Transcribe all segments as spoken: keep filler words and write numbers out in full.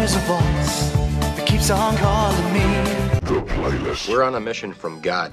there's a voice that keeps on calling me. The Playlist. We're on a mission from God.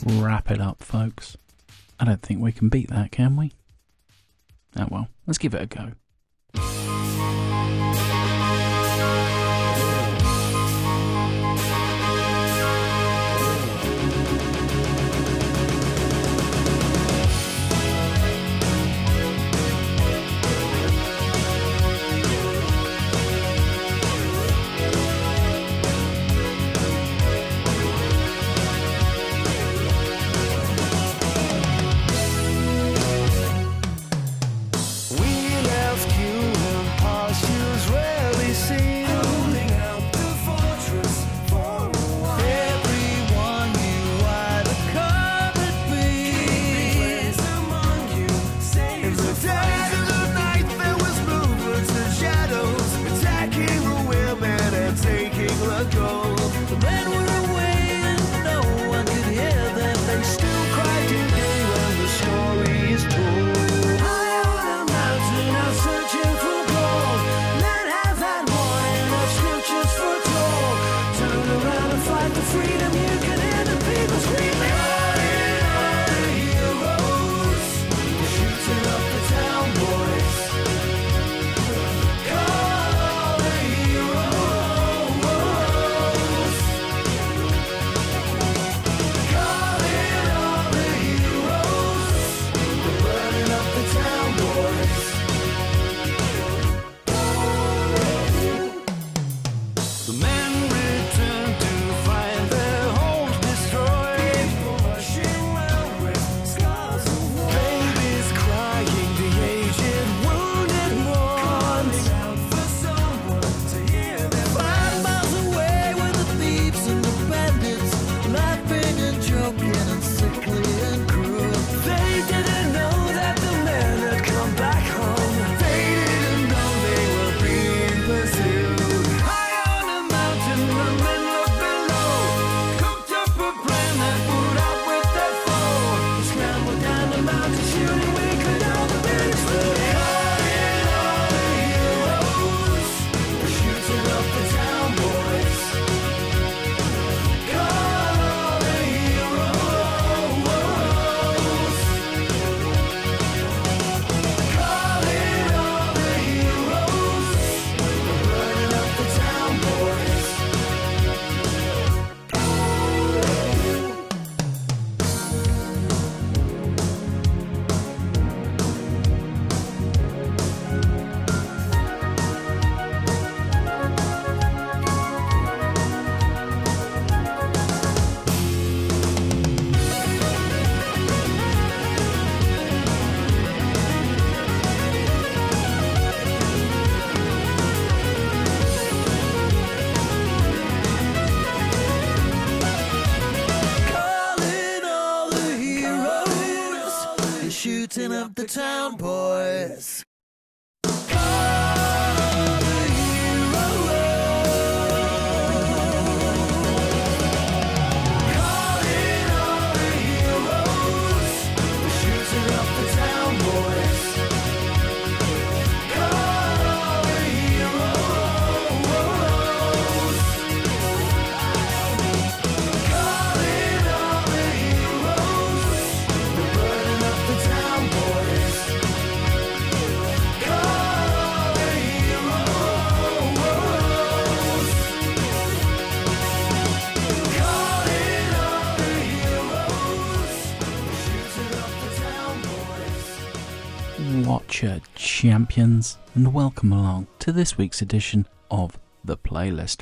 Wrap it up, folks. I don't think we can beat that, can we? Oh well, let's give it a go. Shooting up the town, boys. Watcher champions, and welcome along to this week's edition of The Playlist,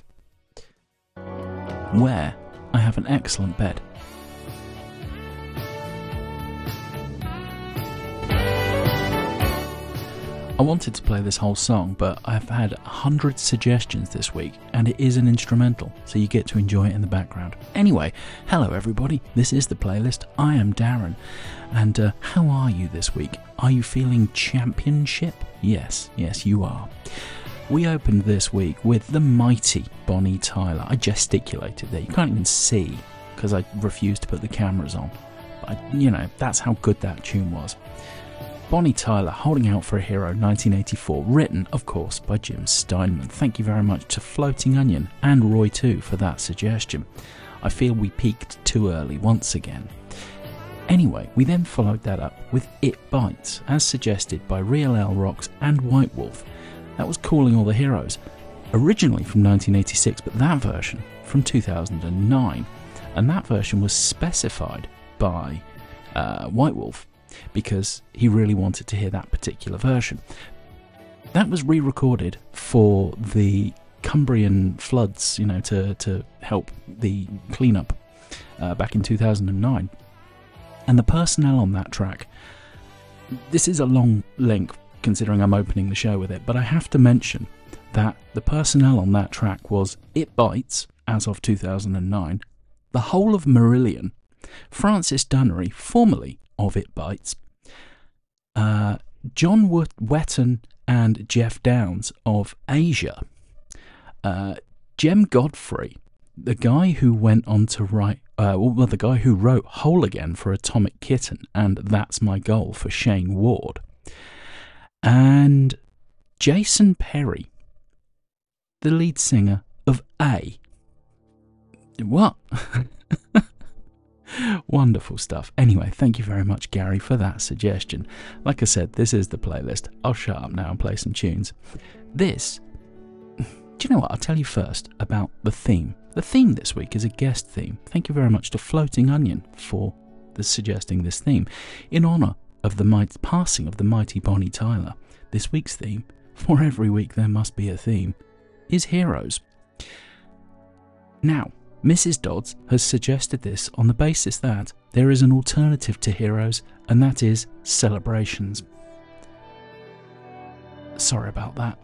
where I have an excellent bed. I wanted to play this whole song, but I've had a hundred suggestions this week, and it is an instrumental, so you get to enjoy it in the background. Anyway, hello everybody, this is The Playlist, I am Darren, and uh, how are you this week? Are you feeling championship? Yes, yes you are. We opened this week with the mighty Bonnie Tyler. I gesticulated there, you can't even see, because I refused to put the cameras on. But, I, you know, that's how good that tune was. Bonnie Tyler, Holding Out for a Hero, nineteen eighty-four, written, of course, by Jim Steinman. Thank you very much to Floating Onion and Roy too for that suggestion. I feel we peaked too early once again. Anyway, we then followed that up with It Bites, as suggested by Real L Rocks and White Wolf. That was Calling All the Heroes, originally from nineteen eighty-six, but that version from two thousand nine. And that version was specified by uh, White Wolf because he really wanted to hear that particular version. That was re-recorded for the Cumbrian floods, you know, to, to help the cleanup uh, back in two thousand nine. And the personnel on that track, this is a long link considering I'm opening the show with it, but I have to mention that the personnel on that track was It Bites, as of two thousand nine, the whole of Marillion, Francis Dunnery, formerly of It Bites, uh, John Wetton and Jeff Downs of Asia, uh, Jem Godfrey, the guy who went on to write, uh, well, the guy who wrote Whole Again for Atomic Kitten and That's My Goal for Shane Ward, and Jason Perry, the lead singer of A. What? Wonderful stuff. Anyway, thank you very much, Gary, for that suggestion. Like I said, this is the playlist. I'll shut up now and play some tunes. This, do you know what? I'll tell you first about the theme. The theme this week is a guest theme. Thank you very much to Floating Onion for the suggesting this theme. In honour of the might, passing of the mighty Bonnie Tyler, this week's theme, for every week there must be a theme, is Heroes. Now, Missus Dodds has suggested this on the basis that there is an alternative to Heroes, and that is Celebrations. Sorry about that.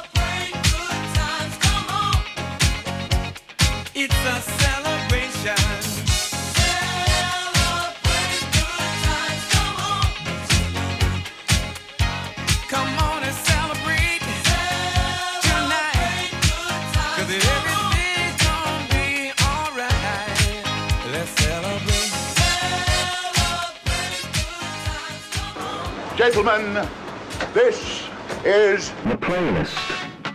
It's a celebration. Gentlemen, this is The Playlist.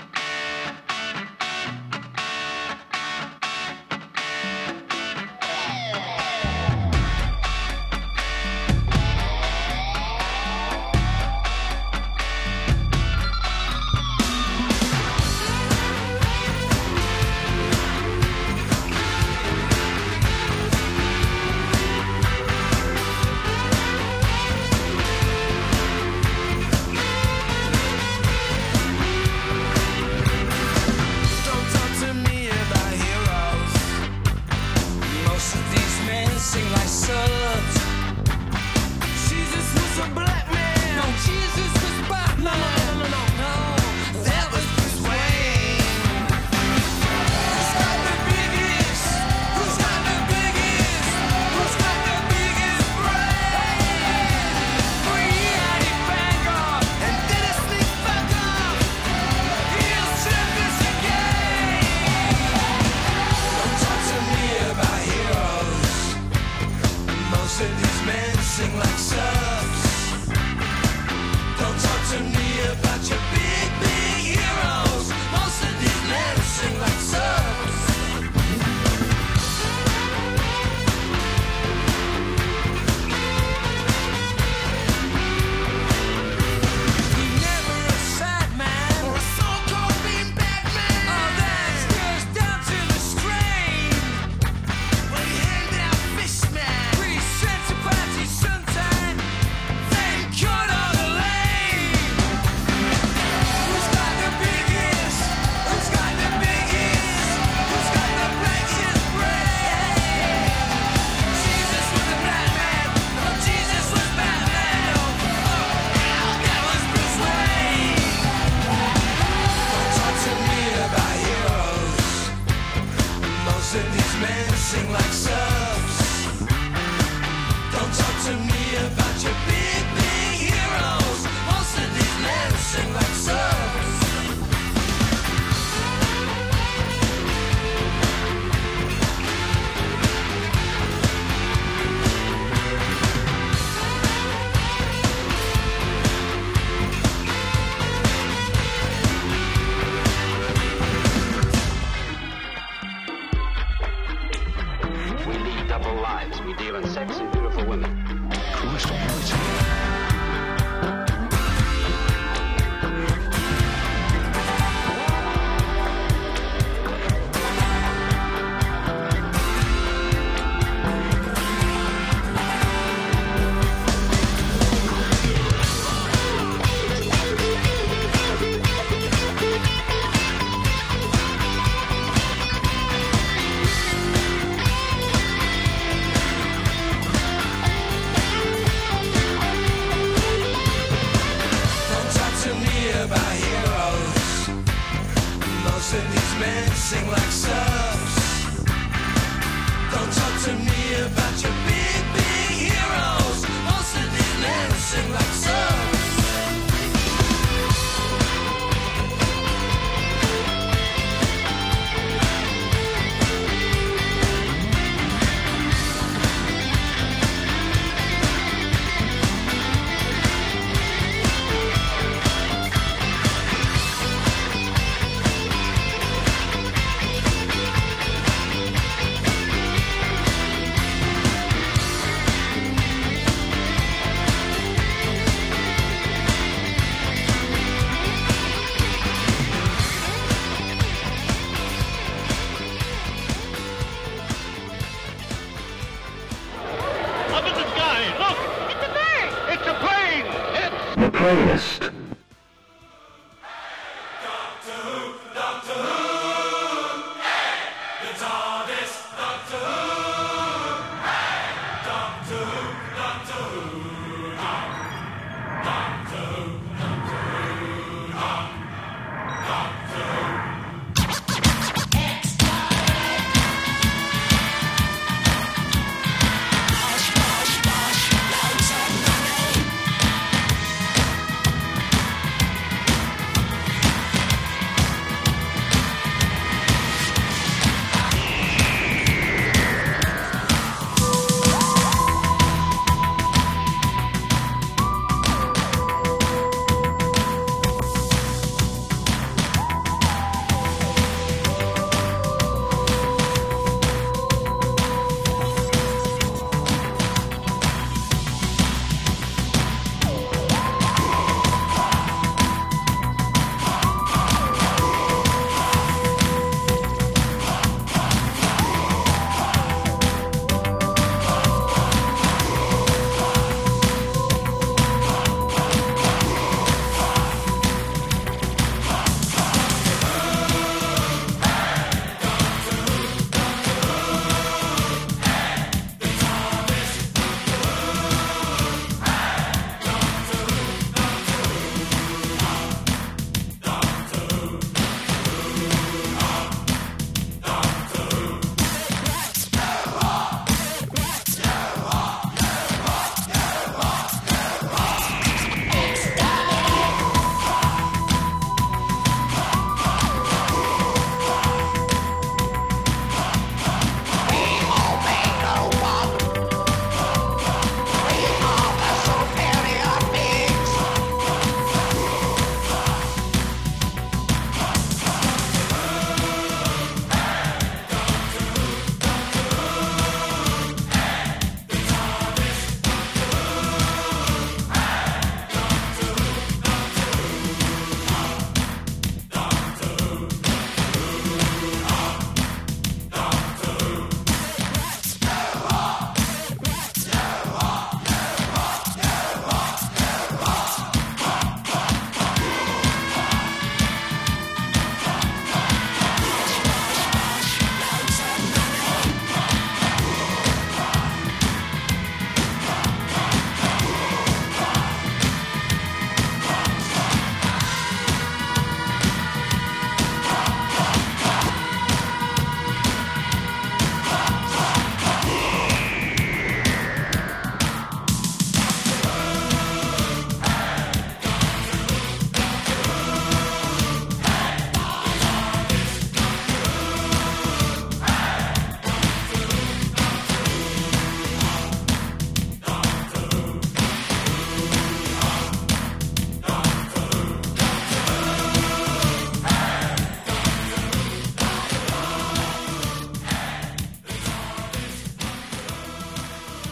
Playlist.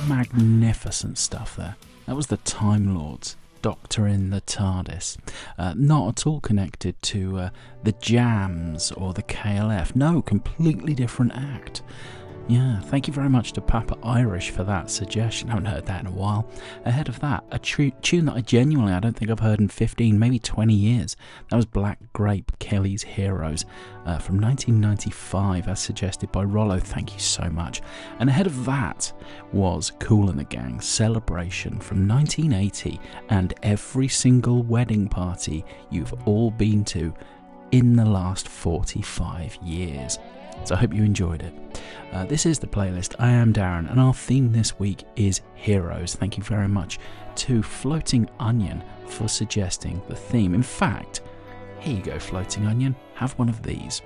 magnificent stuff there. That was the Time Lords, Doctor in the TARDIS. Uh, not at all connected to uh, the Jams or the K L F. No, completely different act. Yeah, thank you very much to Papa Irish for that suggestion. I haven't heard that in a while. Ahead of that, a tr- tune that I genuinely, I don't think I've heard in fifteen, maybe twenty years. That was Black Grape, Kelly's Heroes, uh, from nineteen ninety-five, as suggested by Rollo. Thank you so much. And ahead of that was Kool and the Gang, Celebration, from nineteen eighty, and every single wedding party you've all been to in the last forty-five years. So I hope you enjoyed it. Uh, this is the playlist. I am Darren, and our theme this week is Heroes. Thank you very much to Floating Onion for suggesting the theme. In fact, here you go, Floating Onion. Have one of these.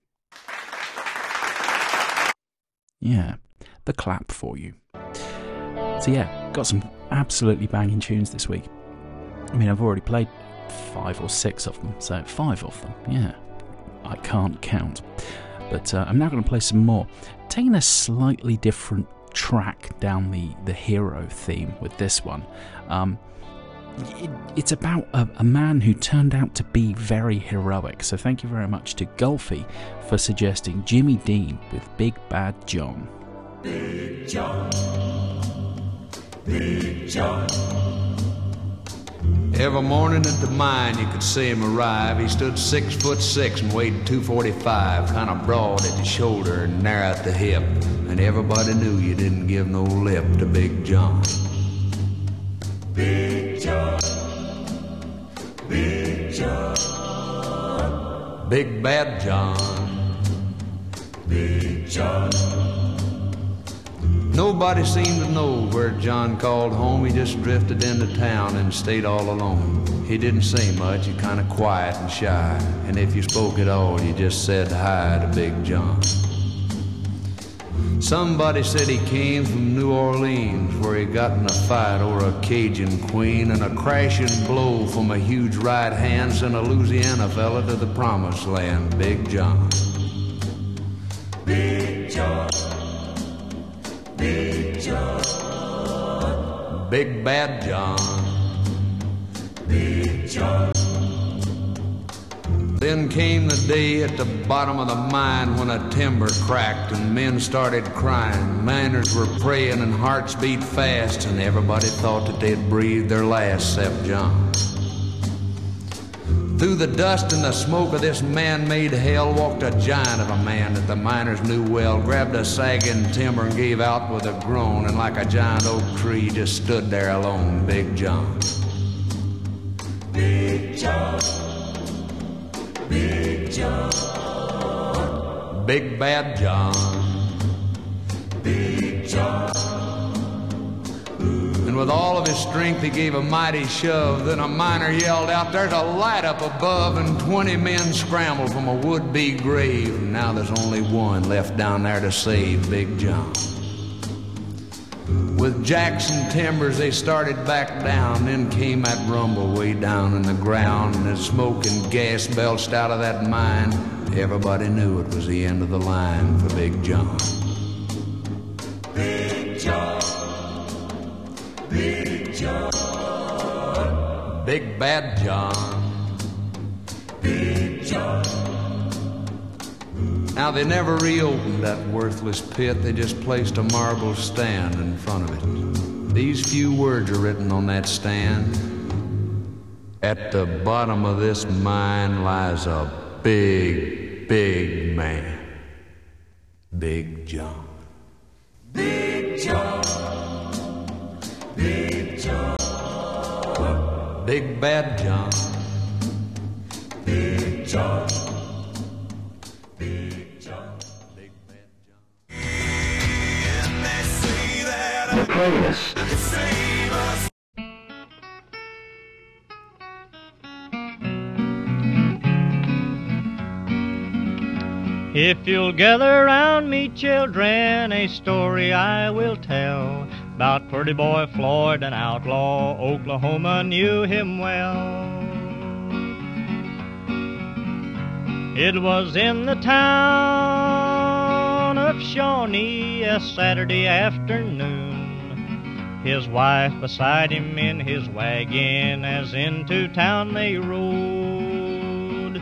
Yeah, the clap for you. So yeah, got some absolutely banging tunes this week. I mean, I've already played five or six of them, so five of them, yeah. I can't count. But uh, I'm now going to play some more. Taking a slightly different track down the, the hero theme with this one. Um, it, it's about a, a man who turned out to be very heroic. So thank you very much to Gulfy for suggesting Jimmy Dean with Big Bad John. Big John, Big John. Every morning at the mine you could see him arrive. He stood six foot six and weighed two forty-five, kind of broad at the shoulder and narrow at the hip. And everybody knew you didn't give no lip to Big John. Big John, Big John, Big Bad John, Big John. Nobody seemed to know where John called home. He just drifted into town and stayed all alone. He didn't say much, he kind of quiet and shy. And if you spoke at all, you just said hi to Big John. Somebody said he came from New Orleans, where he got in a fight over a Cajun queen, and a crashing blow from a huge right hand sent a Louisiana fella to the promised land. Big John, Big John, Big John, Big Bad John, Big John. Then came the day at the bottom of the mine when a timber cracked and men started crying. Miners were praying and hearts beat fast, and everybody thought that they'd breathed their last except John. Through the dust and the smoke of this man-made hell walked a giant of a man that the miners knew well, grabbed a sagging timber and gave out with a groan, and like a giant oak tree just stood there alone. Big John, Big John, Big John, Big Bad John, Big John. and with all of his strength he gave a mighty shove. Then a miner yelled out, "There's a light up above," and twenty men scrambled from a would-be grave. Now there's only one left down there to save Big John. With jacks and timbers they started back down. Then came that rumble way down in the ground, and as smoke and gas belched out of that mine, everybody knew it was the end of the line for Big John. Big John, Big John, Big Bad John, Big John. Now they never reopened that worthless pit. They just placed a marble stand in front of it. These few words are written on that stand: "At the bottom of this mine lies a big, big man, Big John." Big John, Big John, Big Bad John, Big John. The playlist. If you'll gather round me, children, a story I will tell about pretty boy Floyd, an outlaw. Oklahoma knew him well. It was in the town of Shawnee, a Saturday afternoon. his wife beside him in his wagon as into town they rode.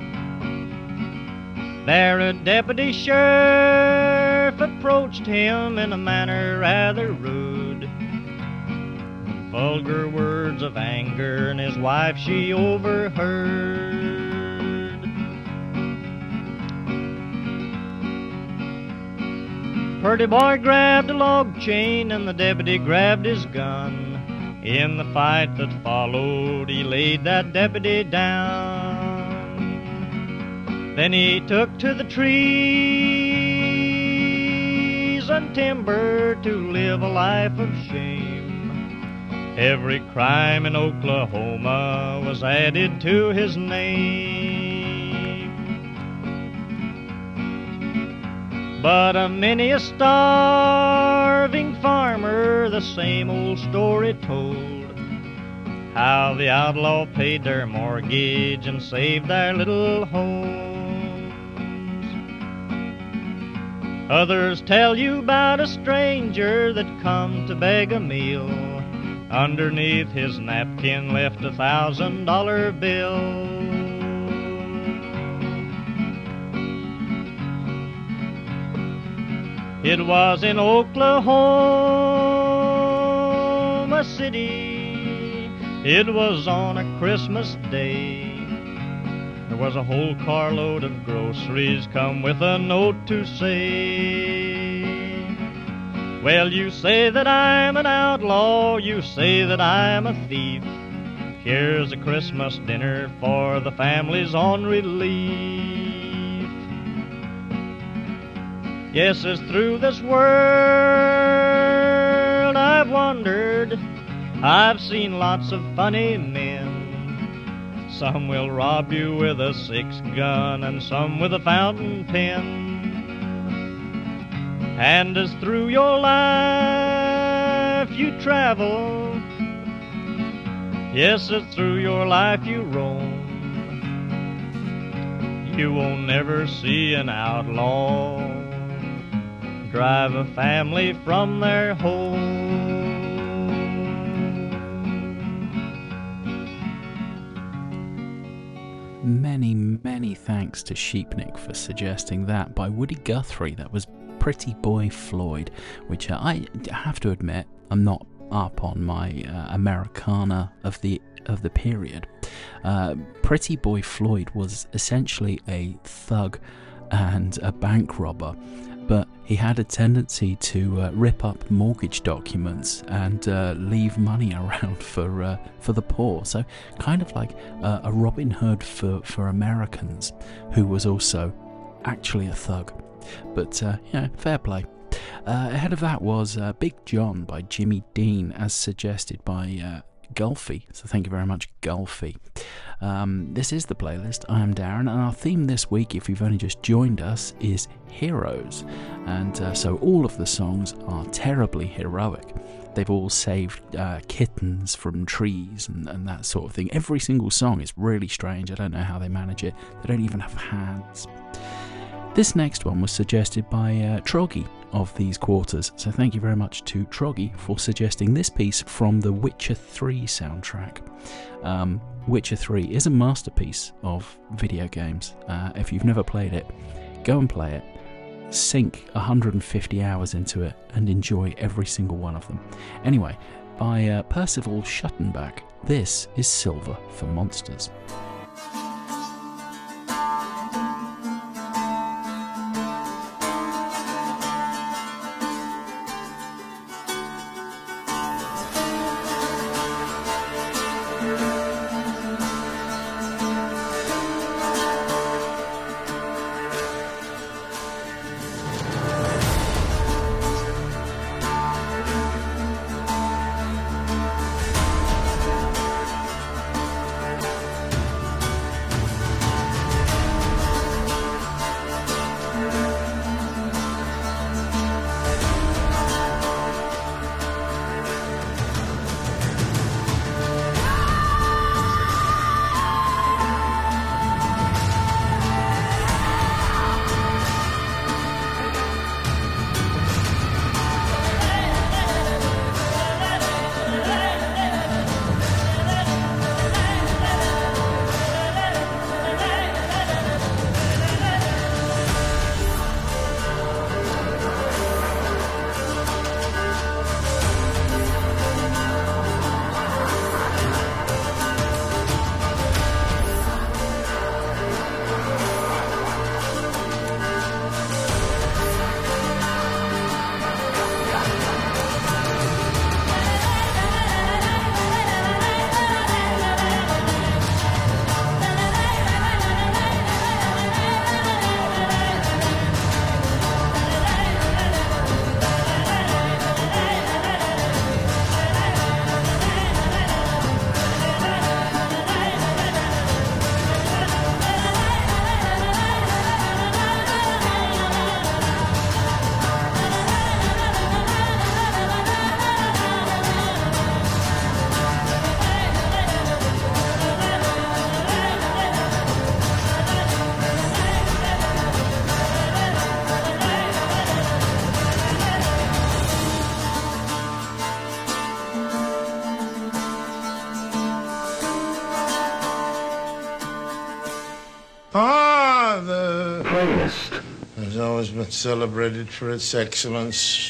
There a deputy sheriff approached him in a manner rather rude, vulgar words of anger, and his wife she overheard. Purdy boy grabbed a log chain and the deputy grabbed his gun. In the fight that followed, he laid that deputy down. Then he took to the trees and timber to live a life of shame. Every crime in Oklahoma was added to his name. But a many a starving farmer the same old story told, how the outlaw paid their mortgage and saved their little homes. Others tell you about a stranger that come to beg a meal. Underneath his napkin left a thousand dollar bill. It was in Oklahoma City, it was on a Christmas day. There was a whole carload of groceries come with a note to say, well, you say that I'm an outlaw, you say that I'm a thief. Here's a Christmas dinner for the families on relief. Yes, as through this world I've wandered, I've seen lots of funny men. Some will rob you with a six gun and some with a fountain pen. And as through your life you travel, yes, as through your life you roam, you will never see an outlaw drive a family from their home. Many, many thanks to Sheepnik for suggesting that by Woody Guthrie. That was Pretty Boy Floyd, which uh, I have to admit I'm not up on my uh, Americana of the of the period. Uh, Pretty Boy Floyd was essentially a thug and a bank robber, but he had a tendency to uh, rip up mortgage documents and uh, leave money around for uh, for the poor. So kind of like uh, a Robin Hood for, for Americans, who was also actually a thug. But, uh, you know, fair play. Uh, ahead of that was uh, Big John by Jimmy Dean, as suggested by uh, Gulfy. So thank you very much, Gulfy. Um, this is the playlist. I am Darren, and our theme this week, if you've only just joined us, is heroes. And uh, so all of the songs are terribly heroic. They've all saved uh, kittens from trees and, and that sort of thing. Every single song is really strange. I don't know how they manage it. They don't even have hands. This next one was suggested by uh, Troggy of These Quarters, so thank you very much to Troggy for suggesting this piece from the Witcher three soundtrack. Um, Witcher three is a masterpiece of video games. Uh, if you've never played it, go and play it, sink one hundred fifty hours into it, and enjoy every single one of them. Anyway, by uh, Percival Schuttenbach, this is Silver for Monsters. celebrated for its excellence.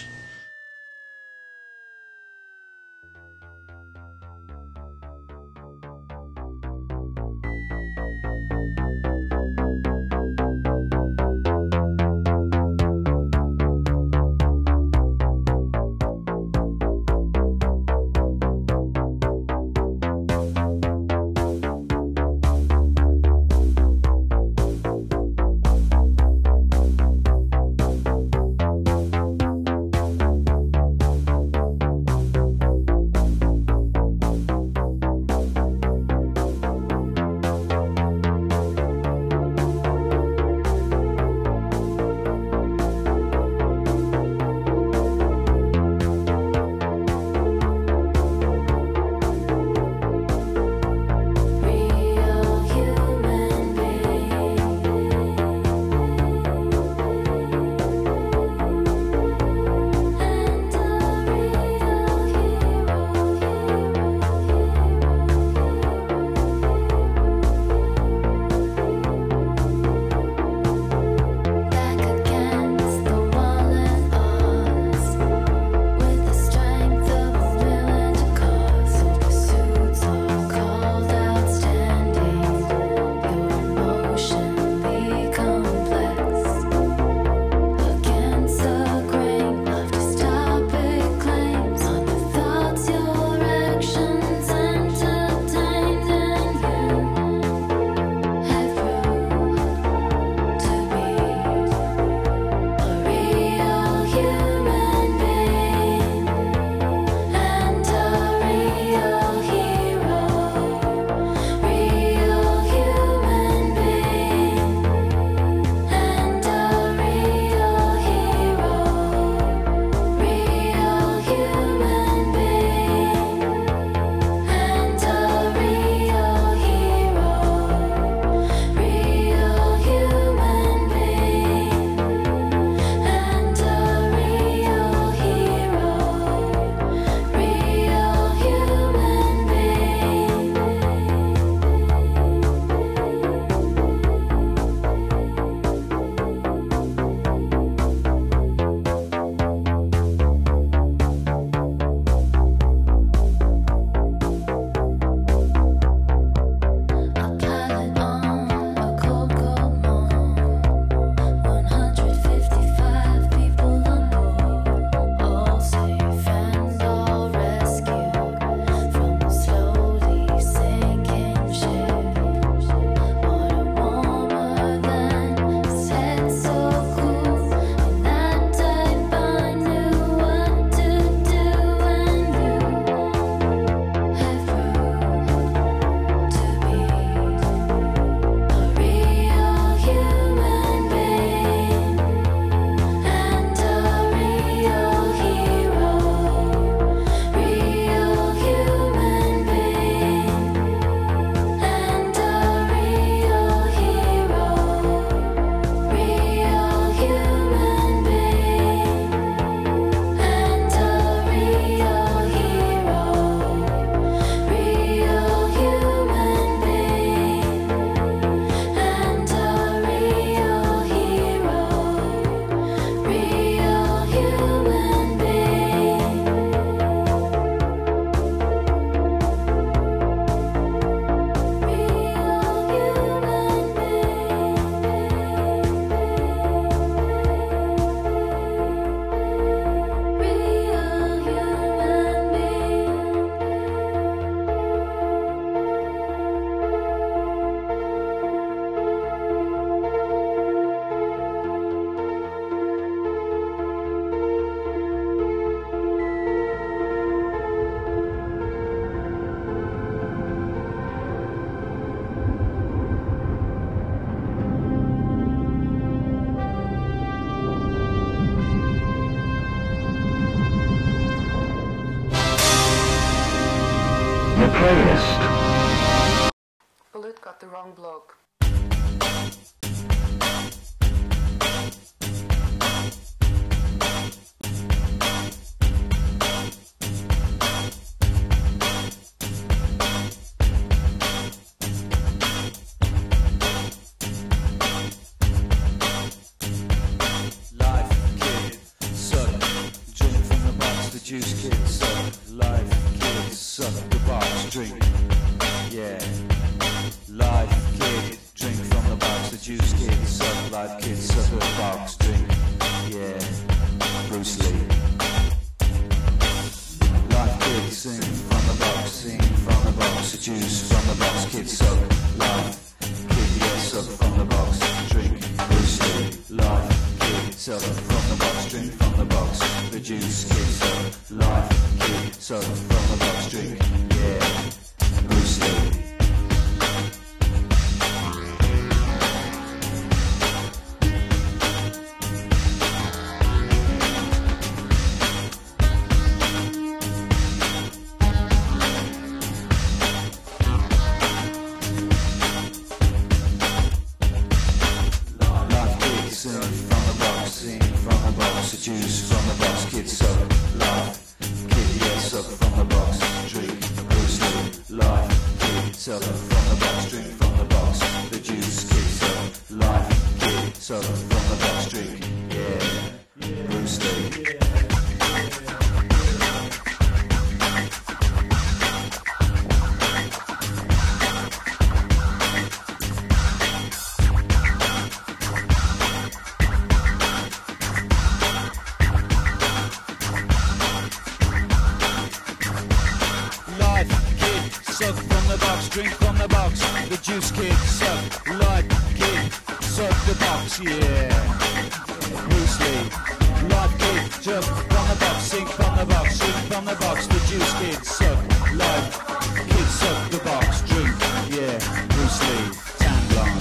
playlist. Bullet got the wrong bloke. Life juice kid, so life kid, so from the box drink, yeah, Bruce Lee. Juice from the box, kid, suck, life, kid, yeah, suck from the box, drink, Bruce Lee, life, kid, suck from the box, drink from the box, the juice, kid, suck, life, kid, suck from the box, drink, yeah, Bruce Lee. Suck from the box, drink from the box, the juice kid, suck, life kid, suck the box, yeah, Bruce Lee, life kid, suck from the box, sing from the box, sing from the box, the juice kid, suck, life kid, suck the box, drink, yeah, Bruce Lee, tan blonde.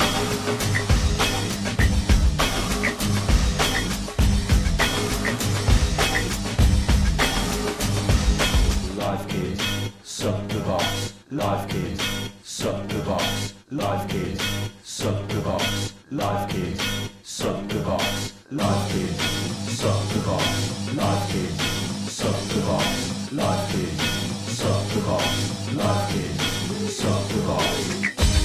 Life kid, suck the box. Life kid, suck the box. Life kid, suck the box. Life kid, suck the box. Life kid, suck the box. Life kid, suck the box. Life kid, suck the box. Life kid, suck the box.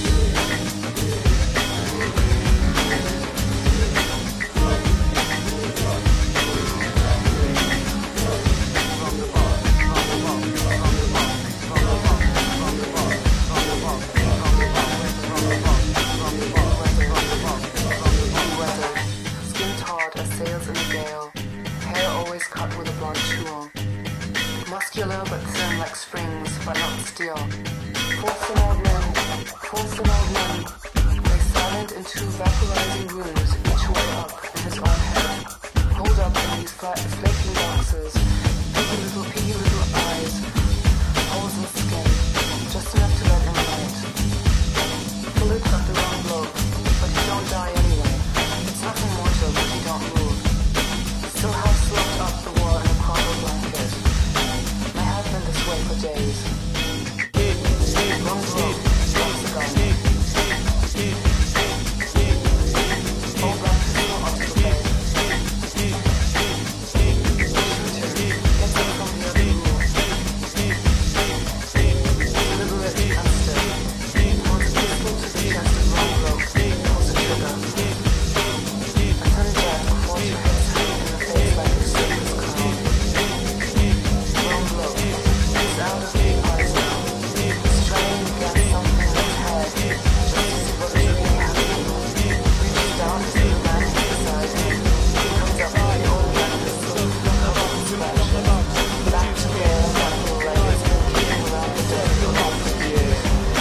Muscular but firm like springs, but not steel. Wholesome old men, wholesome old men, lay silent in two vaporizing rooms, each way up in his own head. Hold up in these flat, flaking boxes, piggy little, piggy little eyes, holes in skin, just enough to let him light. Bullet got the wrong blow, but he don't die anyway. It's nothing mortal, but he don't move. Still have slept up the war in a cargo blanket. This way for days. Sleep, sleep, long sleep, sleep, sleep, sleep, sleep, sleep, sleep, sleep. All back to the onto the bed. Sleep, sleep, sleep, sleep, sleep, get up from the other room. Sleep, sleep, sleep, sleep, deliberate and still. Holds a pistol to the chest of wrong bloke. Pulls a trigger. I turn back before two hits him in the face like a circus clown. Wrong bloke. Out of the eyes now, strain against something in his head, just to see what is really happening. Reaches down to the man beside him. He comes up with the old black pistol, covered in scratches. Back to the air, back to the legs, kicking around the dead for half a year.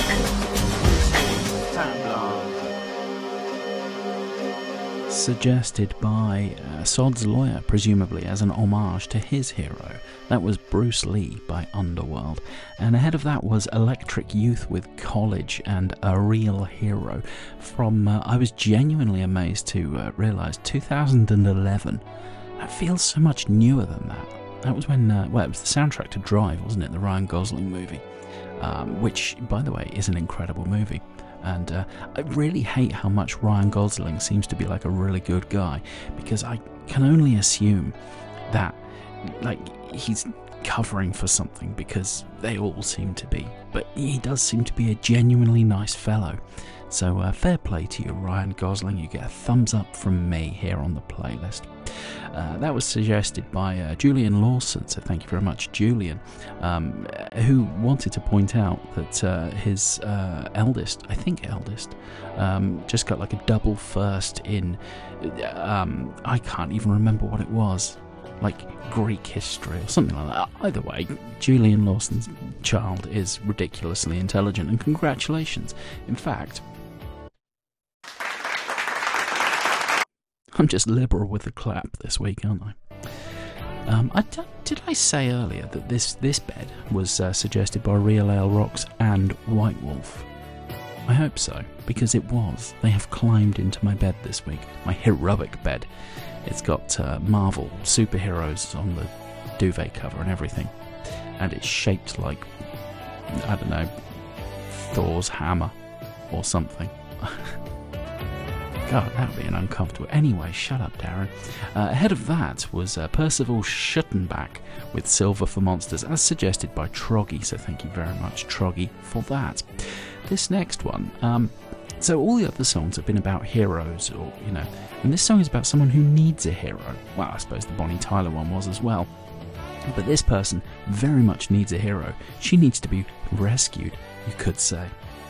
Tan blonde. Suggested by uh, Sod's Lawyer, presumably as an homage to his hero. That was Bruce Lee by Underworld. And ahead of that was Electric Youth with College and A Real Hero from, uh, I was genuinely amazed to uh, realise, two thousand eleven. That feels so much newer than that. That was when, uh, well, it was the soundtrack to Drive, wasn't it? The Ryan Gosling movie. Um, which, by the way, is an incredible movie. And uh, I really hate how much Ryan Gosling seems to be like a really good guy, because I can only assume that, like, he's covering for something, because they all seem to be. But he does seem to be a genuinely nice fellow. So uh, fair play to you, Ryan Gosling. You get a thumbs up from me here on the playlist. Uh, that was suggested by uh, Julian Lawson, so thank you very much, Julian, um, who wanted to point out that uh, his uh, eldest, I think eldest, um, just got like a double first in, um, I can't even remember what it was, like Greek history or something like that. Either way, Julian Lawson's child is ridiculously intelligent, and congratulations. In fact, I'm just liberal with the clap this week, aren't I? Um, I d- did I say earlier that this, this bed was uh, suggested by Real Ale Rocks and White Wolf? I hope so, because it was. They have climbed into my bed this week, my heroic bed. It's got uh, Marvel superheroes on the duvet cover and everything, and it's shaped like, I don't know, Thor's hammer or something. God, that would be an uncomfortable... Anyway, shut up, Darren. Uh, ahead of that was uh, Percival Schuttenbach with Silver for Monsters, as suggested by Troggy, so thank you very much, Troggy, for that. This next one, um, so all the other songs have been about heroes, or, you know, and this song is about someone who needs a hero. Well, I suppose the Bonnie Tyler one was as well. But this person very much needs a hero. She needs to be rescued, you could say.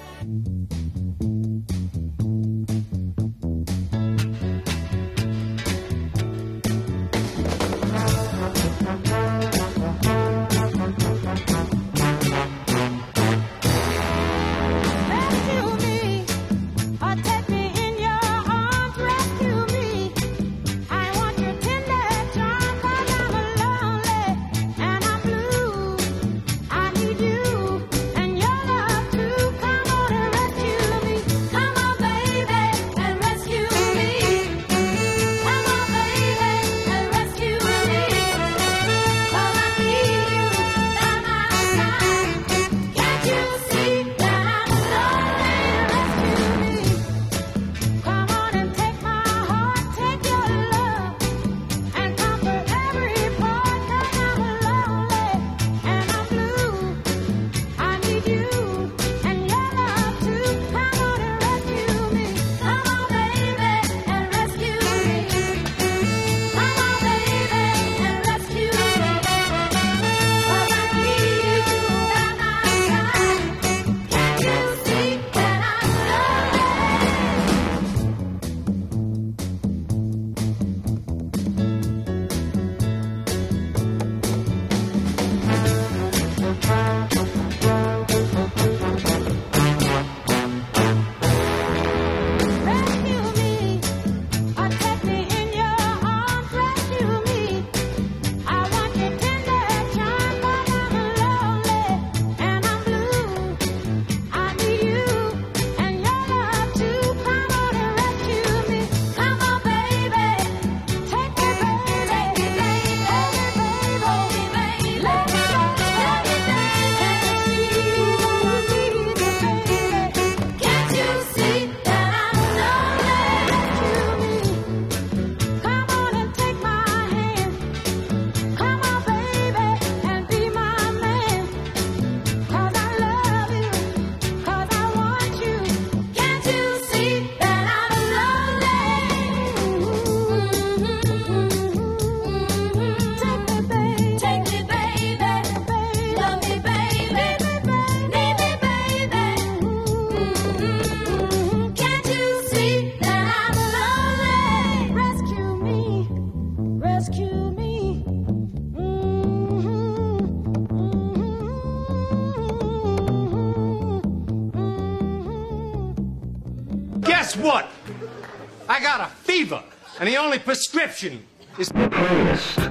Guess what? I got a fever, and the only prescription is... Playlist.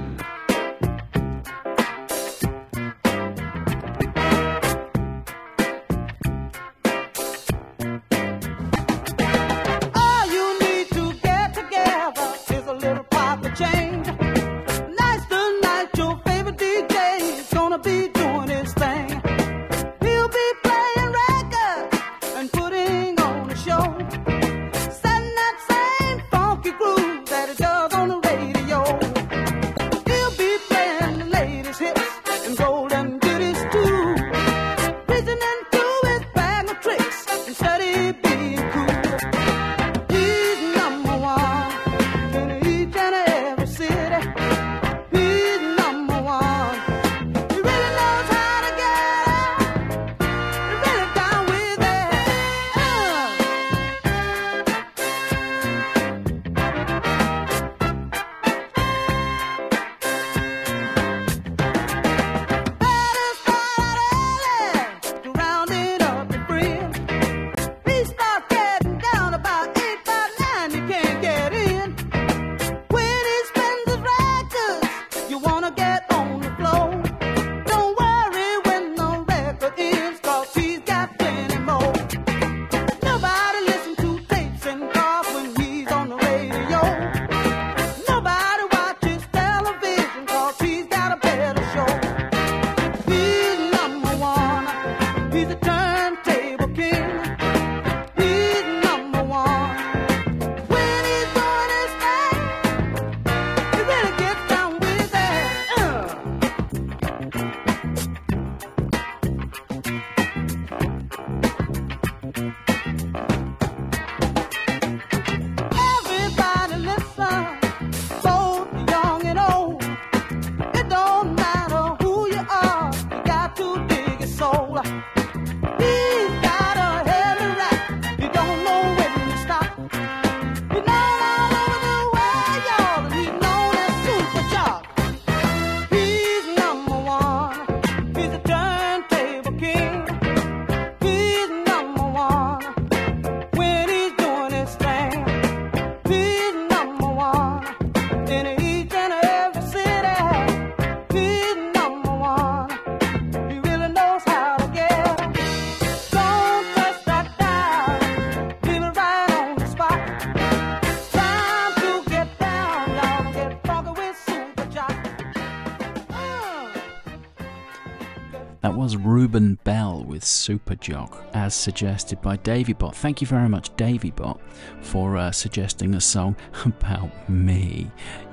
That was Ruben Bell with Super Jock, as suggested by Davybot. Thank you very much, Davybot, for uh, suggesting a song about me.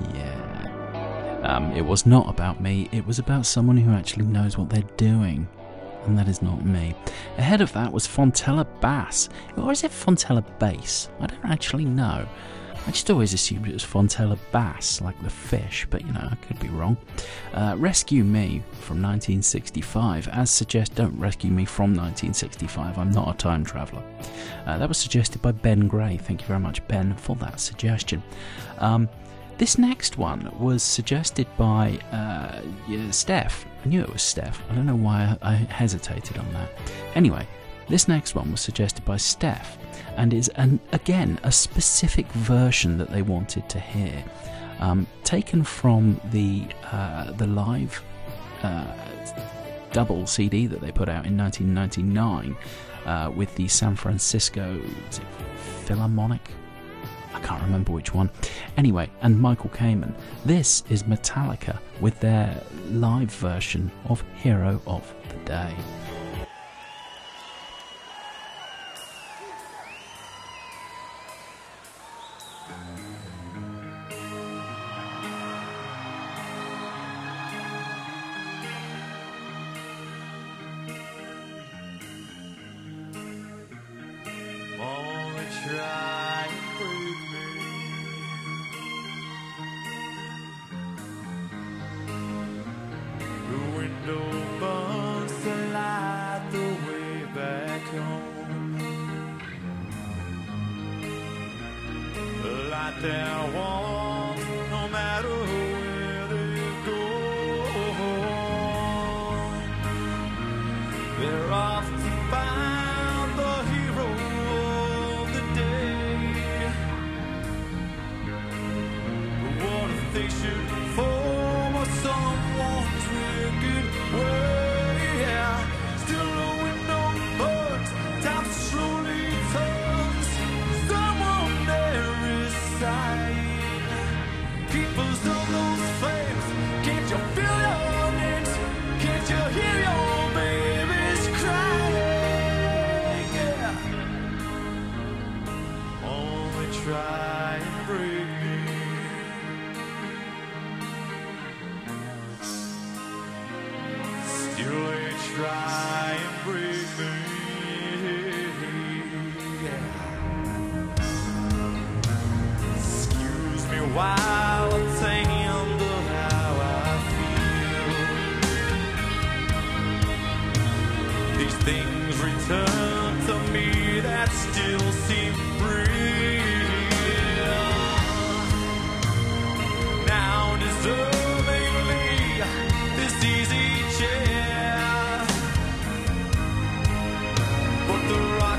Yeah. Um, it was not about me, it was about someone who actually knows what they're doing. And that is not me. Ahead of that was Fontella Bass. Or is it Fontella Bass? I don't actually know. I just always assumed it was Fontella Bass, like the fish, but you know, I could be wrong. Uh, Rescue Me from nineteen sixty-five, as suggest. Don't rescue me from nineteen sixty-five, I'm not a time traveller. Uh, that was suggested by Ben Gray. Thank you very much, Ben, for that suggestion. Um, this next one was suggested by uh, yeah, Steph. I knew it was Steph. I don't know why I, I hesitated on that. Anyway, this next one was suggested by Steph, and is, an, again, a specific version that they wanted to hear, um, taken from the uh, the live uh, double C D that they put out in nineteen ninety-nine uh, with the San Francisco is it Philharmonic? I can't remember which one. Anyway, and Michael Kamen. This is Metallica with their live version of Hero of the Day.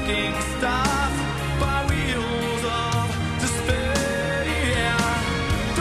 Stop by wheels of despair.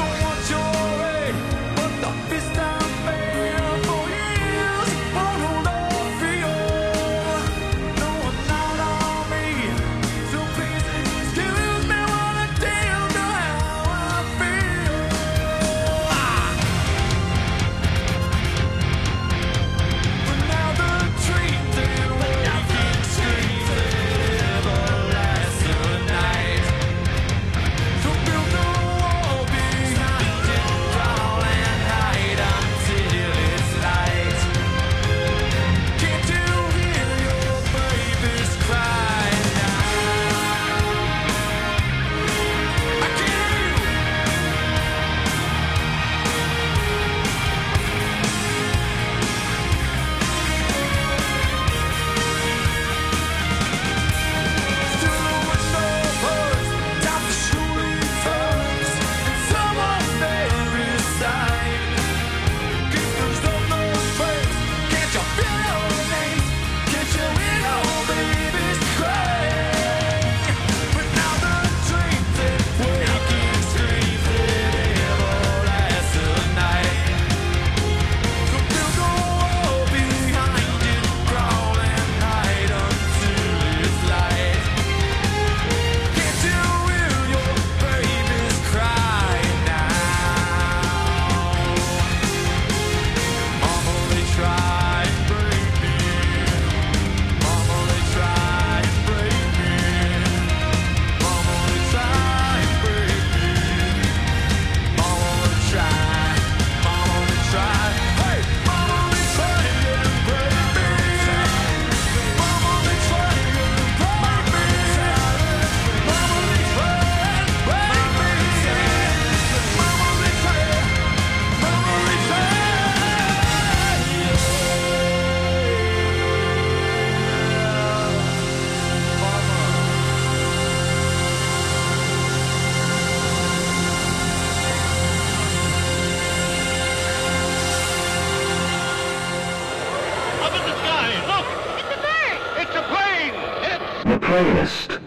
playlist.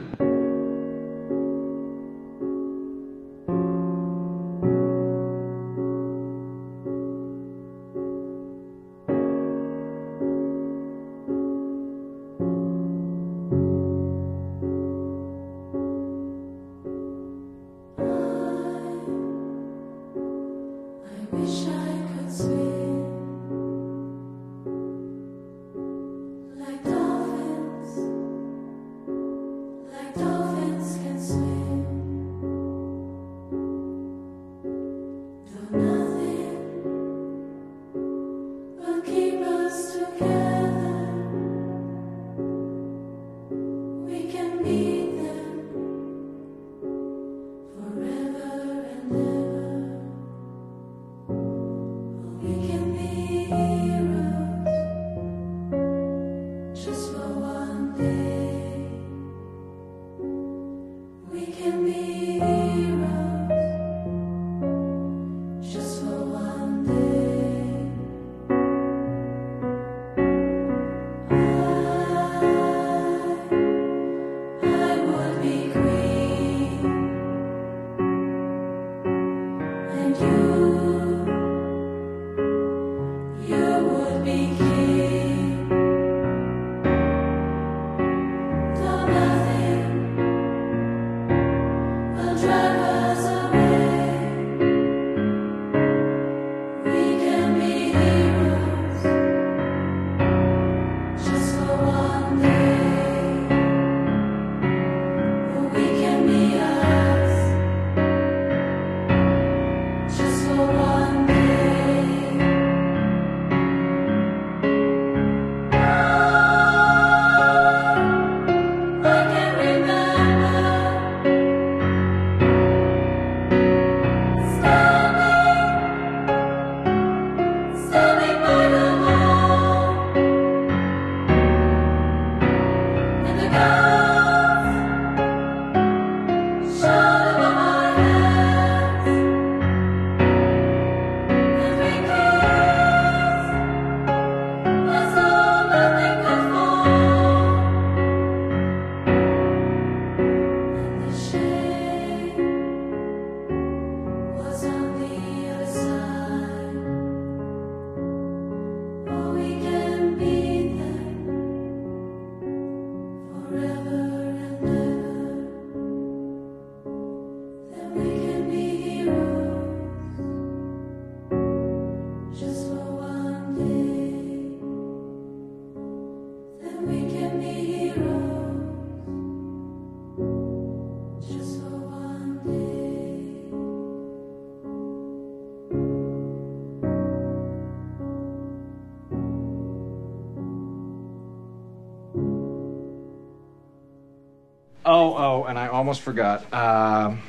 Oh, oh, and I almost forgot. Um,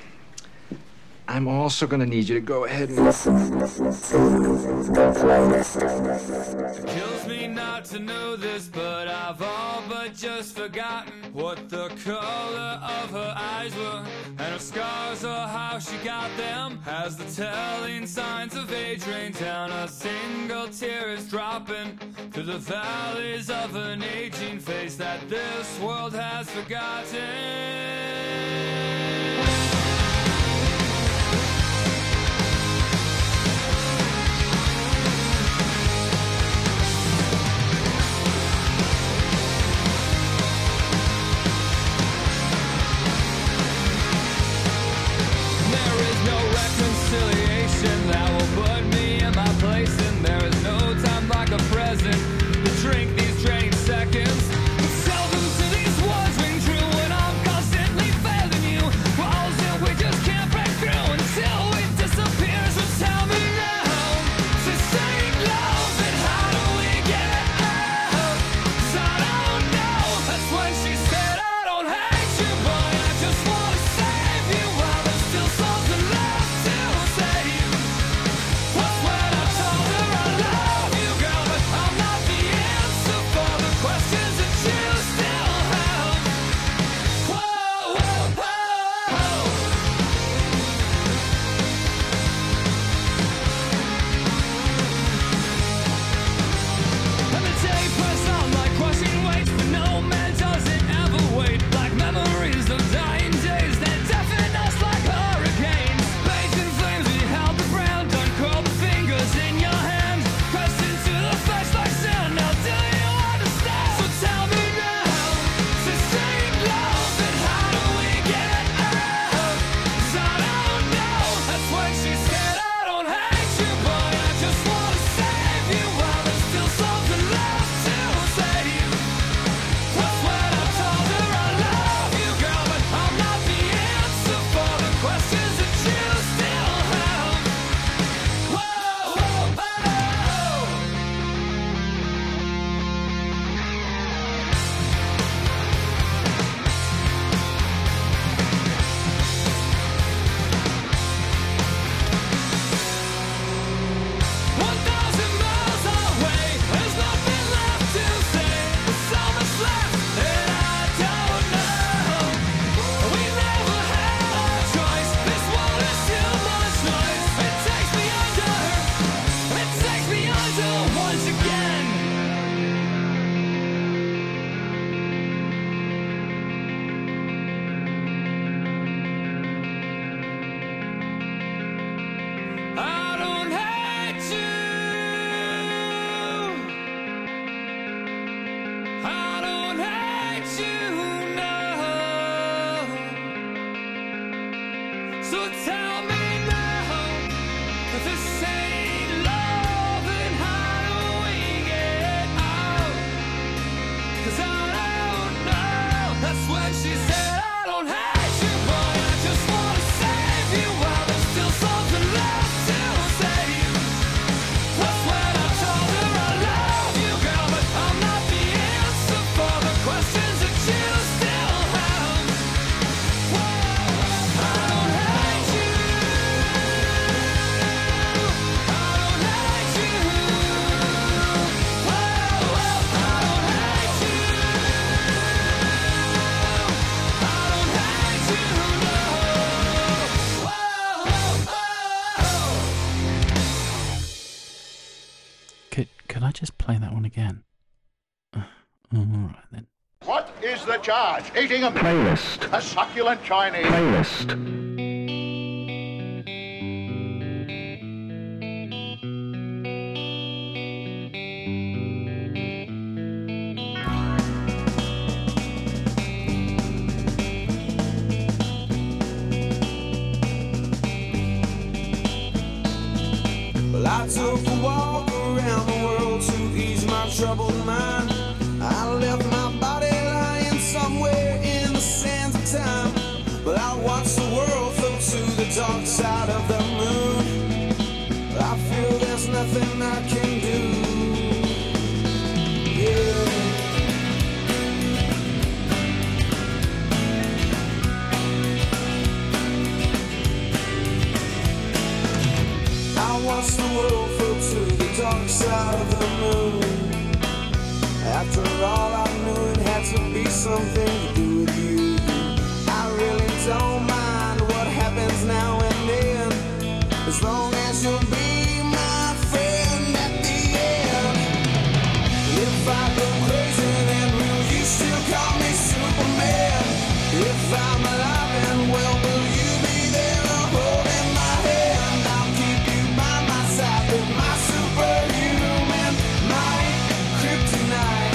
I'm also going to need you to go ahead and listen to the playlist. It kills me not to know this, but I've all but just forgotten what the color of her eyes were, and her scars or how she got them. As the telling signs of age rain down, a single tear is dropping through the valleys of an aging face that this world has forgotten. Reconciliation that will put me in my place, and there is no time like a present to drink these draining seconds. Seldom do these words ring true when I'm constantly failing you. Walls Could could I just play that one again? Uh, all right then. What is the charge? Eating a Playlist. A succulent Chinese Playlist. Well, I took a walk around the world to ease my troubled mind. I left my body lying somewhere in the sands of time. But I watched the world float to the dark side of the moon. I feel there's nothing I can do. Yeah. I watched the world float to the dark side of the moon. After all, I knew it had to be something to do with you. I really don't mind what happens now and then, as long as you'll be my friend at the end. If I go crazy, then will you still call me Superman? If I'm alive and well, will you be there holding my hand? I'll keep you by my side with my superhuman might, kryptonite.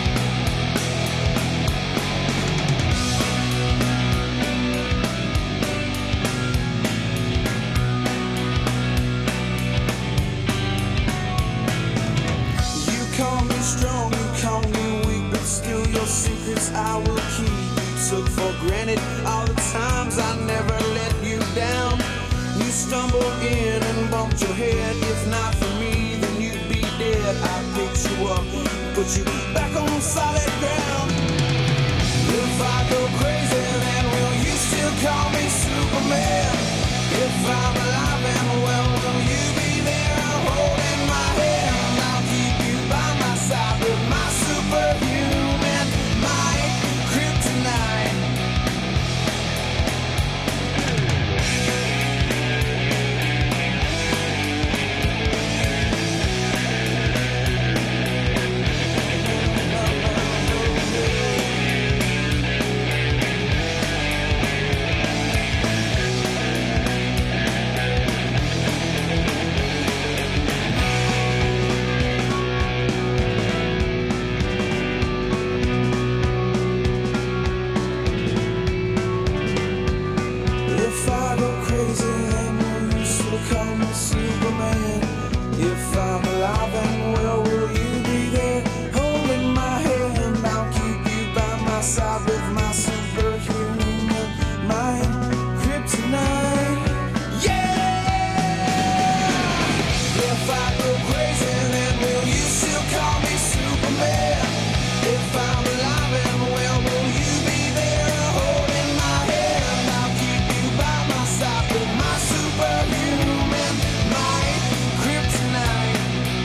Call me strong, you call me weak, but still your secrets I will keep. You took for granted all the times I never let you down. You stumbled in and bumped your head. If not for me, then you'd be dead. I picked you up, put you back on solid ground. If I go crazy, then will you still call me Superman? If I'm alive and well, will you be there holding my hand? I'll keep you by my side with my superhuman might, kryptonite. If I go crazy, then will you still call me Superman? If I'm alive and well, will you be there holding my hand? I'll keep you by my side with my superhuman mind, kryptonite. Yeah! If I go crazy, then will you still call me Superman? If I'm alive and well, will you be there holding my hand? I'll keep you by my side with my superhuman might, kryptonite.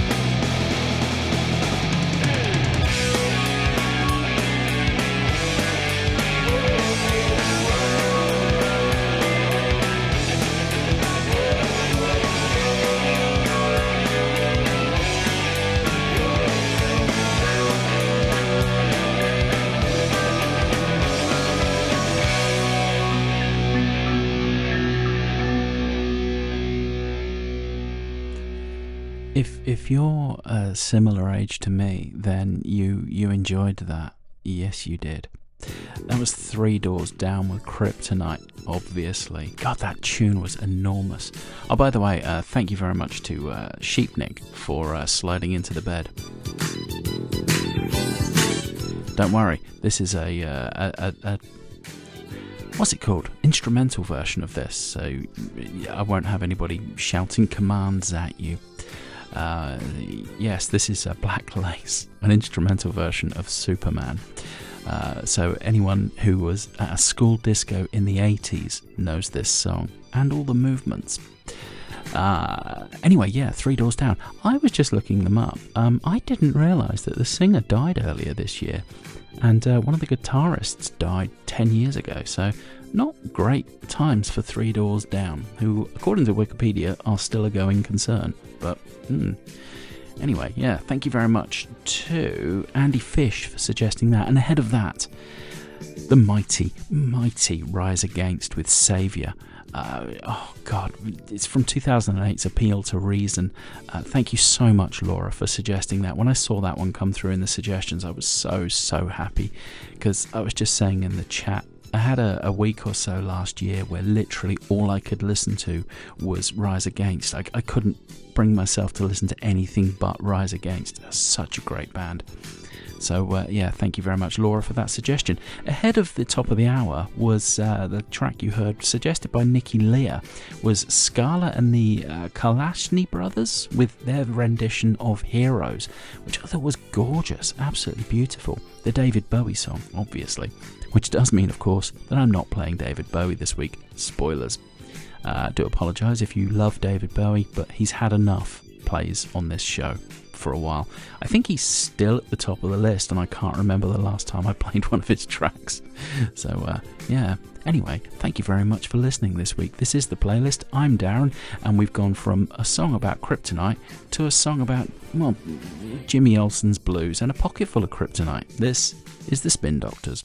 If if you're a similar age to me, then you you enjoyed that. Yes, you did. That was Three Doors Down with Kryptonite, obviously. God, that tune was enormous. Oh, by the way, uh, thank you very much to uh, Sheepnik for uh, sliding into the bed. Don't worry, this is a, uh, a, a, a what's it called? Instrumental version of this, so I won't have anybody shouting commands at you. Uh, yes, this is uh, Black Lace, an instrumental version of Superman. Uh, so anyone who was at a school disco in the eighties knows this song and all the movements. Uh, anyway, yeah, Three Doors Down. I was just looking them up. Um, I didn't realise that the singer died earlier this year, and uh, one of the guitarists died ten years ago. So not great times for Three Doors Down, who, according to Wikipedia, are still a going concern. But mm, Anyway, yeah, thank you very much to Andy Fish for suggesting that. And ahead of that, the mighty, mighty Rise Against with Saviour. Uh, oh, God, it's from two thousand eight's Appeal to Reason. Uh, thank you so much, Laura, for suggesting that. When I saw that one come through in the suggestions, I was so, so happy, because I was just saying in the chat, I had a, a week or so last year where literally all I could listen to was Rise Against. I, I couldn't bring myself to listen to anything but Rise Against. They're such a great band. So, uh, yeah, thank you very much, Laura, for that suggestion. Ahead of the top of the hour was uh, the track you heard, suggested by Nikki Lear, was Scala and the uh, Kalashny Brothers with their rendition of Heroes, which I thought was gorgeous, absolutely beautiful. The David Bowie song, obviously, which does mean, of course, that I'm not playing David Bowie this week. Spoilers. Uh, I do apologise if you love David Bowie, but he's had enough plays on this show for a while. I think he's still at the top of the list, and I can't remember the last time I played one of his tracks. So, uh, yeah. Anyway, thank you very much for listening this week. This is The Playlist. I'm Darren, and we've gone from a song about kryptonite to a song about, well, Jimmy Olsen's blues and a pocket full of kryptonite. This is The Spin Doctors.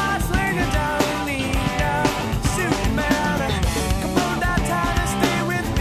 With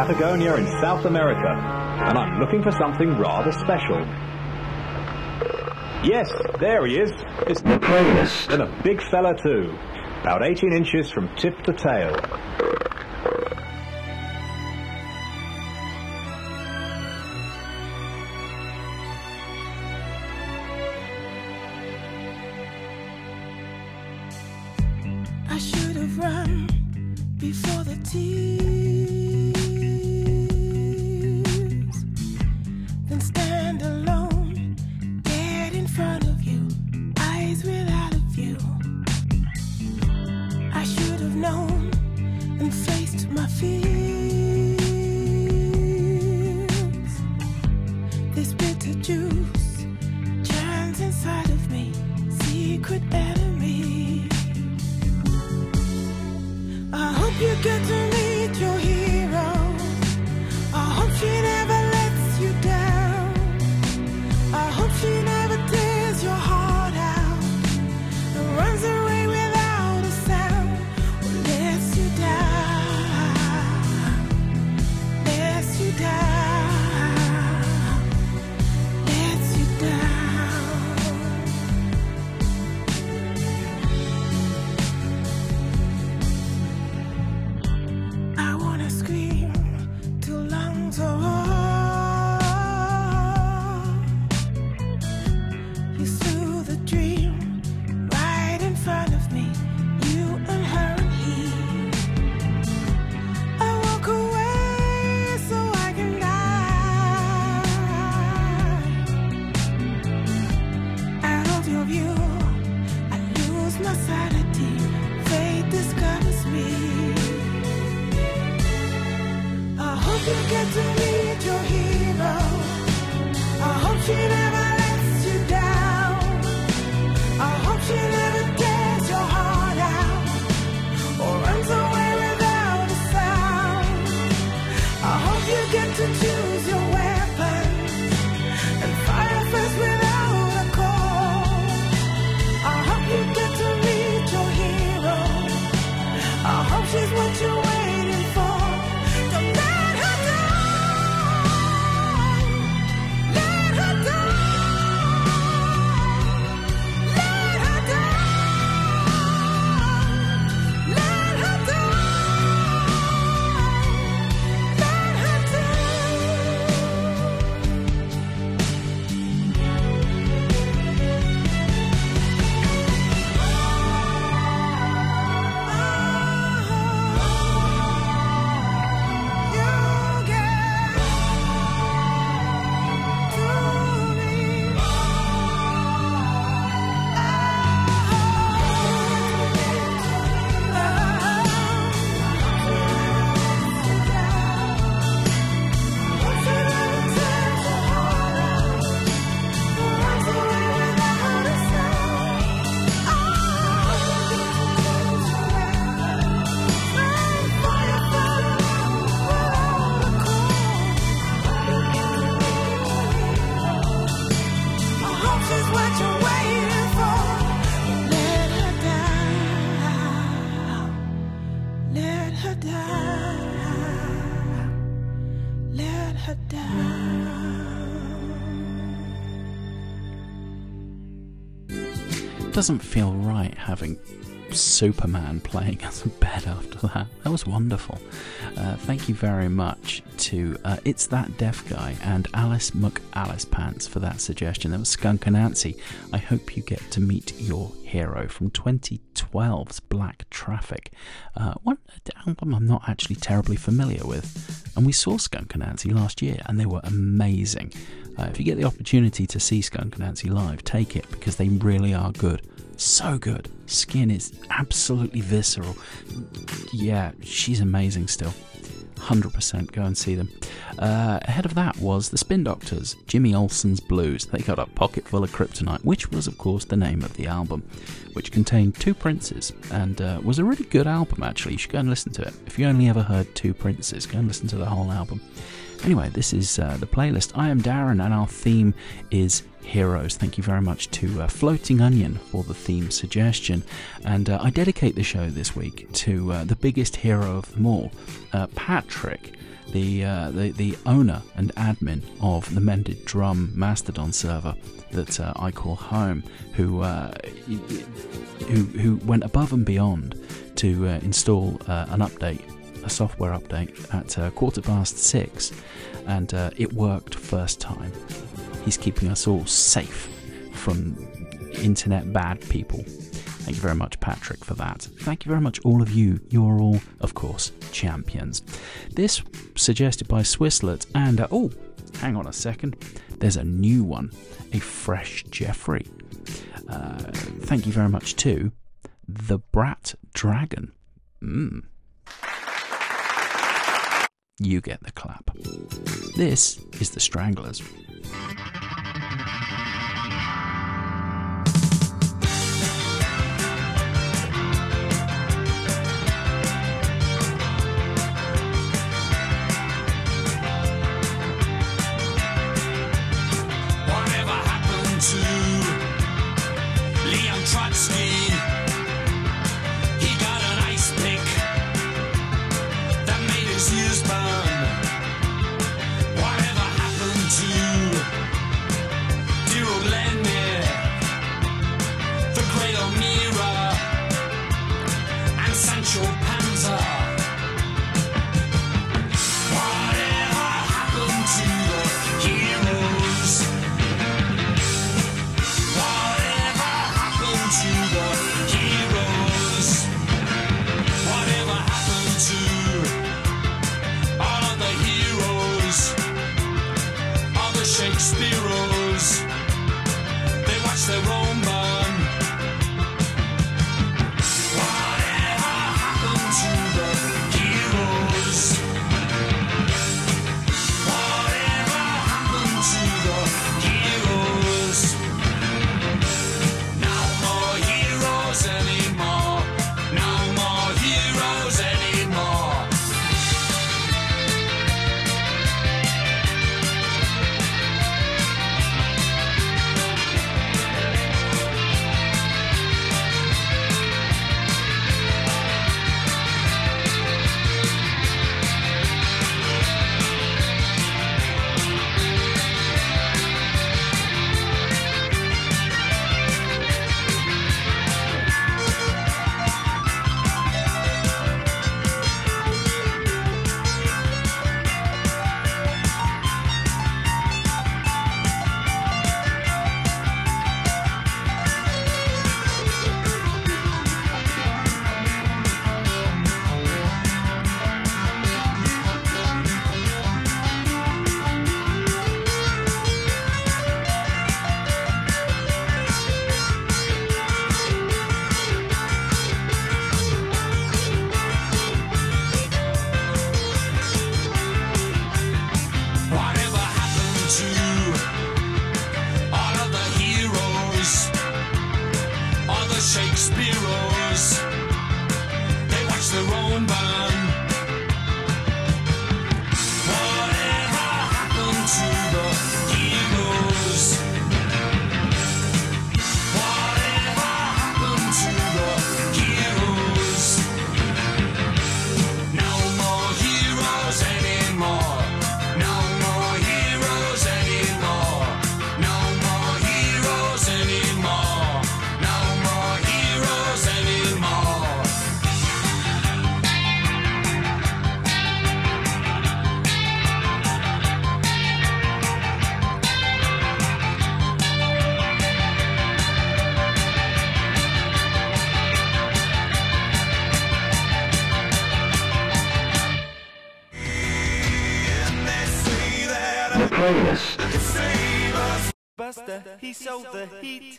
Patagonia in South America, and I'm looking for something rather special. Yes, there he is. It's the playlist. And a big fella too. About eighteen inches from tip to tail. I should have run before the tears, then stand alone, dead in front of you, eyes without a view. I should have known and faced my fears. This bitter juice churns inside of me, secret enemy. I hope you get to meet your hero. I hope she never lets you down. I hope she never tears your heart out and runs away without a sound, or lets you down, lets you down, lets you down. I wanna scream till lungs are raw. You slew the dream right in front of me, you and her and he. I walk away so I can die. Out of your view, I lose my sanity. Fate discovers me. I hope you get to meet your hero. I hope she never lets you down. I hope she never tears your heart out or runs away without a sound. I hope you get to choose your weapons and fire first without a call. I hope you get to meet your hero. I hope she's what you're waiting for. Don't let her down. Let her down. Let her down. Let her down. Let her Doesn't feel right having Superman playing as a bed after that. That was wonderful. Uh, thank you very much to uh, It's That Deaf Guy and Alice McAlice Pants for that suggestion. That was Skunk Anansie. I hope you get to meet your hero from twenty twelve's Black Traffic. Uh, one album I'm not actually terribly familiar with. And we saw Skunk Anansie last year and they were amazing. Uh, if you get the opportunity to see Skunk Anansie live, take it because they really are good. So good. Skin is absolutely visceral. Yeah, she's amazing still. one hundred percent go and see them. Uh, ahead of that was the Spin Doctors, Jimmy Olsen's Blues. They got a pocket full of kryptonite, which was, of course, the name of the album, which contained two Princes, and uh, was a really good album, actually. You should go and listen to it. If you only ever heard two Princes, go and listen to the whole album. Anyway, this is uh, the playlist. I am Darren, and our theme is Heroes. Thank you very much to uh, Floating Onion for the theme suggestion. And uh, I dedicate the show this week to uh, the biggest hero of them all, uh, Patrick, the, uh, the the owner and admin of the Mended Drum Mastodon server that uh, I call home, who, uh, who, who went above and beyond to uh, install uh, an update, a software update at uh, quarter past six, and uh, it worked first time. He's keeping us all safe from internet bad people. Thank you very much, Patrick, for that. Thank you very much, all of you. You're all, of course, champions. This suggested by Swisslet, and uh, oh, hang on a second. There's a new one, a fresh Jeffrey. Uh, thank you very much to The Brat Dragon. Mmm. You get the clap. This is The Stranglers. Whatever happened to Leon Trotsky? He got an ice pick that made his ears burn. Whatever happened to dear old Lenny, the great O'Meara, and Sancho Panza? Whatever happened to the heroes? Whatever happened to the heroes? Whatever happened to all of the heroes, all the Shakespeareos? They watch their own burn. Whatever happened to the heroes? Whatever happened to the heroes? No more heroes anymore. No more heroes anymore. Whatever happened to all of the heroes, all the Shakespeareos? They watch their own burn. Whatever happened to the heroes? Whatever happened to the heroes? No more heroes anymore. No more heroes anymore. No more heroes anymore. No more heroes anymore. The playlist. Buster, he sold the heat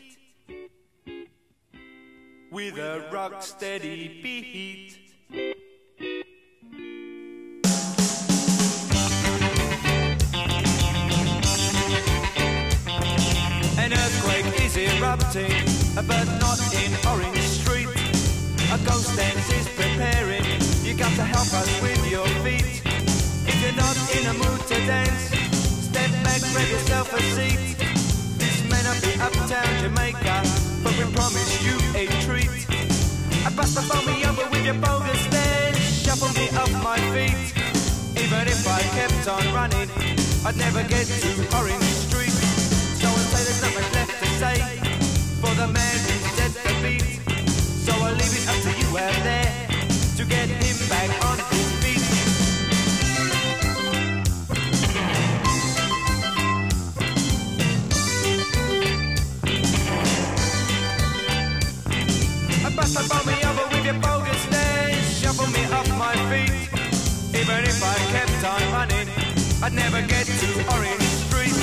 with a rock steady beat. erupting, but not in Orange Street. A ghost dance is preparing, you got to help us with your feet. If you're not in a mood to dance, step back, grab yourself a seat. This may not be uptown Jamaica, but we promise you a treat. I bust the phone me over with your bogus dance, shuffle me off my feet. Even if I kept on running, I'd never get to Orange Street. So I'll say there's not much left to say for the man who set the beat. So I'll leave it up to you out there to get him back on his feet. I bust the phone me over with your bogus dance, shuffle me off my feet. Even if I kept on running, I'd never get to Orange Street.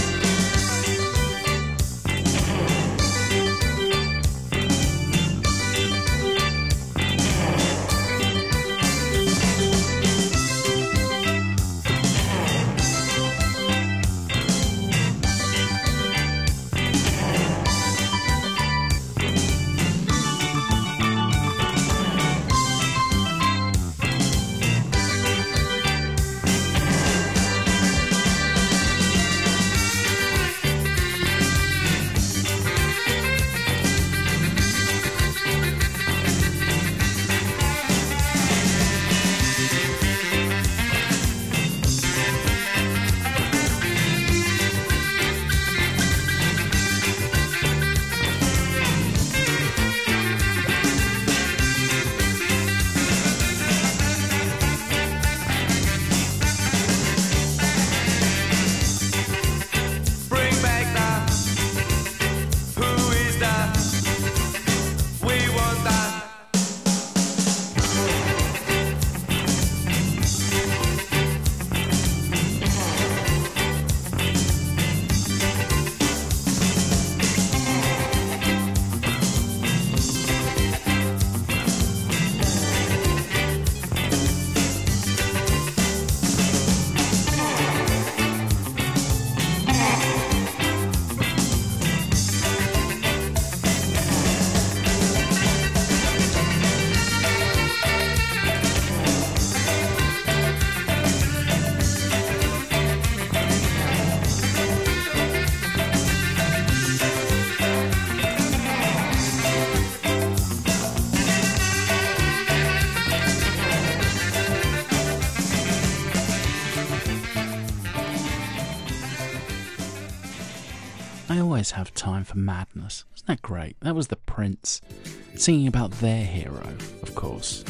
I always have time for madness. Isn't that great? That was the Prince singing about their hero, of course.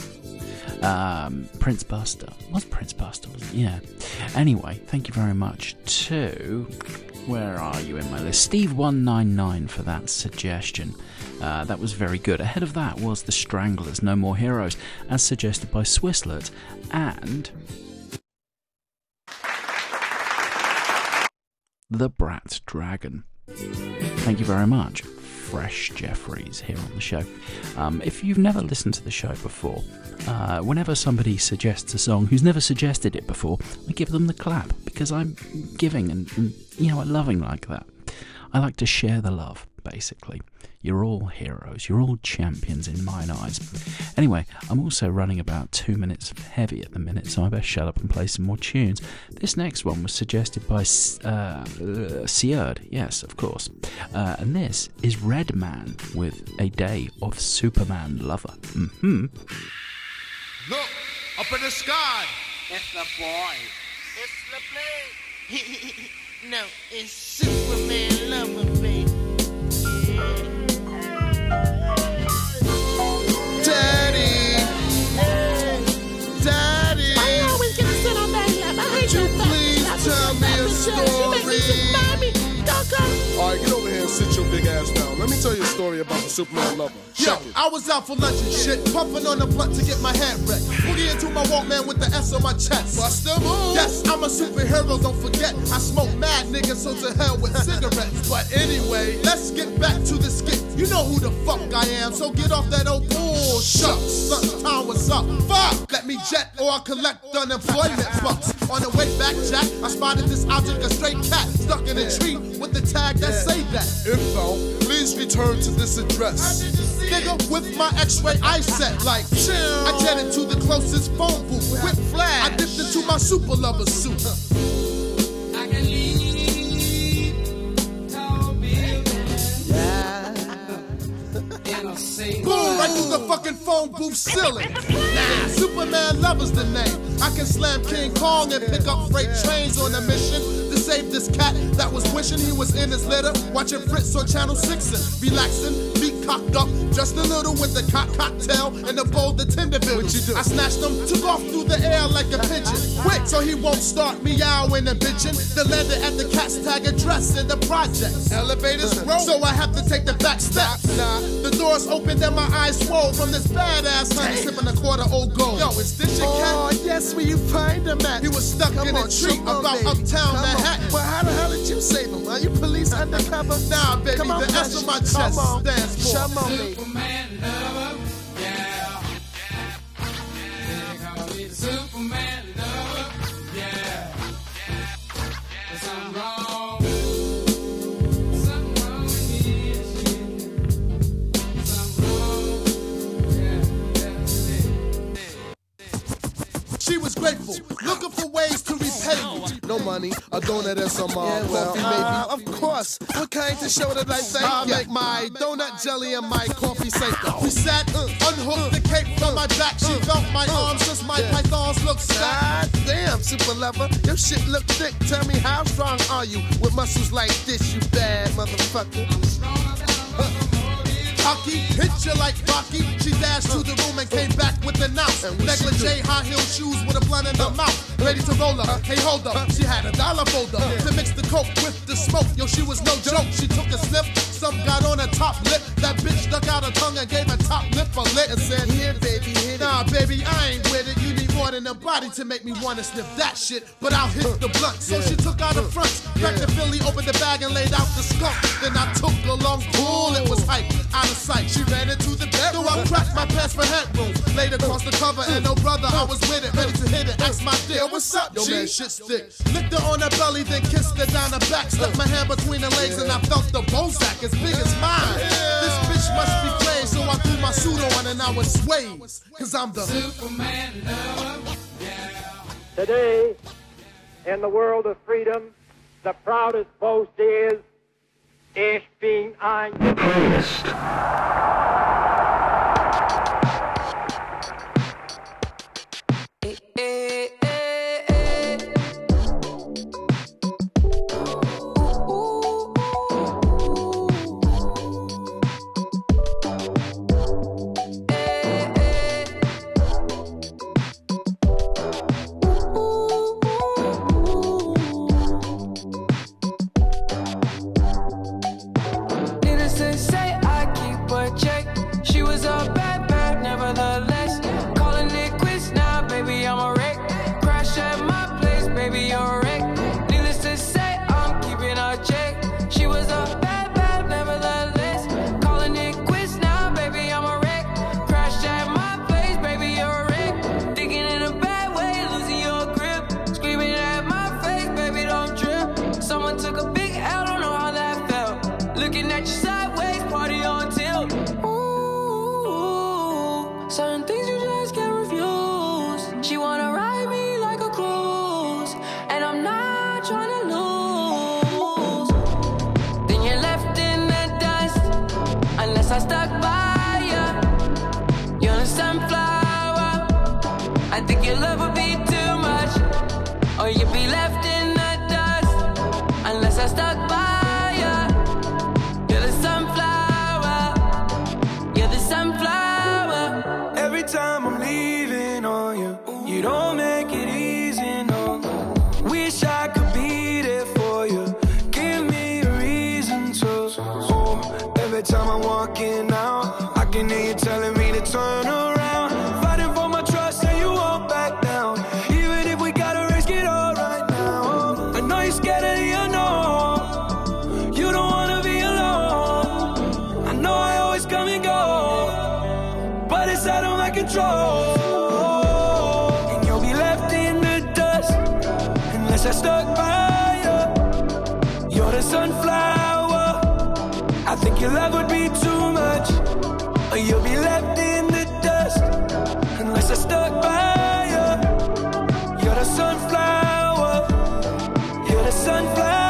Um, Prince Buster. Was Prince Buster? Was it? Yeah. Anyway, thank you very much to... Where are you in my list? Steve one nine nine for that suggestion. Uh, that was very good. Ahead of that was The Stranglers, No More Heroes, as suggested by Swisslet. And... The Brat Dragon. Thank you very much, Fresh Jeffries, here on the show. Um, if you've never listened to the show before, uh, whenever somebody suggests a song who's never suggested it before, I give them the clap, because I'm giving and, and you know, loving like that. I like to share the love, basically. You're all heroes, you're all champions in mine eyes. Anyway, I'm also running about two minutes heavy at the minute, so I better shut up and play some more tunes. This next one was suggested by uh, Seard, yes, of course. Uh, and this is Redman with A Day of Superman Lover. Mm-hmm. Look, up in the sky. It's the boy. It's the plane. No, it's Superman Lover, baby. Daddy, Daddy, I always get to sit on that lap. I hate would you that please fact. tell me a She makes me story? sit by me. Don't go. All right, get over here and sit your big ass down. Let me tell you a story about the Superman Lover. Yo, I was out for lunch and shit, puffing on the blunt to get my head wrecked. Boogie into my Default man with the S on my chest. Bust them all. Yes, I'm a superhero, don't forget. I smoke mad niggas, so to hell with cigarettes. But anyway, let's get back to the skit. You know who the fuck I am, so get off that old bullshit. Son, time was up. Fuck! Let me jet or I'll collect unemployment bucks. On the way back, Jack, I spotted this object, a straight cat, stuck in a tree with the tag that say that. Info, please return to this address. Nigga, with my x-ray eyesight, like, I jetted to the closest phone booth. Quick flash, I dipped into my super lover suit. I can leave. Boom, right through the fucking phone booth ceiling. Nah, Superman Lover's the name. I can slam King Kong and pick up freight trains on a mission to save this cat that was wishing he was in his litter, watching Fritz on Channel six and relaxing, feet cocked up, just a little with the cock cocktail and the bowl the Tenderville. What you do? I snatched him, took off through the air like a pigeon, quick so he won't start meowing and bitching. Then landed at the cat's tag address in the projects. Elevators roll, so I have to take the back steps. Nah, the doors opened and my eyes swole from this badass honey sipping a quarter old gold. Yo, is this your cat? Oh, yes, where you find him at? He was stuck Come in on, a tree come on, about baby. uptown Come Manhattan. On. Well, how the hell did you save him? Are you police undercover? Nah, baby, Come on, the S on my Come chest on. stands for Come on, baby. Superman lover, yeah. They call me the Superman lover, yeah. But something wrong. Something wrong with me, shit. Something wrong. Yeah, yeah, She was grateful, looking for ways to repay me. No money, a donut and some uh, Yeah, well, coffee, uh, maybe. Of course. What kind to show that I thank I ya? make my donut jelly and my coffee safer. We sat, uh, unhooked the cape from my back. She felt my arms, just my pythons look sad. God damn, super lover, your shit look thick. Tell me, how strong are you with muscles like this, you bad motherfucker? Hockey, hit you like Rocky. She dashed to the room and came back with an ounce. Negligee, high heel shoes with a blunt in her mouth. Ready to roll up. Hey, hold up. She had a dollar folder to mix the coke with the smoke. Yo, she was no joke. She took a sniff. Some got on her top lip. That bitch stuck out her tongue and gave her top lip a lick and said, Here, baby, hit it. Nah, baby, I ain't with it. You need more than a body to make me wanna sniff that shit. But I'll hit the blunt. So she took out her fronts, cracked the Philly, opened the bag and laid out the skunk. Then I took a long pull. It was hype, out of sight. She ran into the bedroom. I cracked my pants for headroom. Laid across the cover and no brother, I was with it, ready to hit it. Asked my dick, yo, what's up, Yo, G? Man, shit stick. Licked her on her belly, then kissed her down her back. Stuck my hand between her legs and I felt the Bozak as big as mine. This bitch must be played, so I threw my suit on and I was swayed. Cause I'm the Superman lover, yeah. Today, in the world of freedom, the proudest boast is, Ich bin ein Greatest. Needless to say, I keep a check. She was a bad, bad, nevertheless. Calling it quits now, baby, I'm a wreck. Crash at my place, baby, you're a wreck. Needless to say, I'm keeping a check. She was a bad, bad, nevertheless. Calling it quits now, baby, I'm a wreck. Crash at my place, baby, you're a wreck. Thinking in a bad way, losing your grip. Screaming at my face, baby, don't trip. Someone took a big L, don't know how that felt. Looking at you sideways, party on tilt. Ooh, certain things you just can't refuse. She wanna ride me like a cruise, and I'm not trying to lose. Then you're left in the dust, unless I stuck by ya. You're a sunflower. I think your love would be too much, or you'd be left in the dust, unless I stuck by ya. You're the sunflower. You're the sunflower. Every time I'm leaving on you, you don't make it easy, no. Wish I could be there for you. Give me a reason to. Oh, every time I'm walking out, I can hear you telling me to turn around. Fighting for my trust and you won't back down. your love would be too much, or you'll be left in the dust unless I stuck by you. You're the sunflower, you're the sunflower.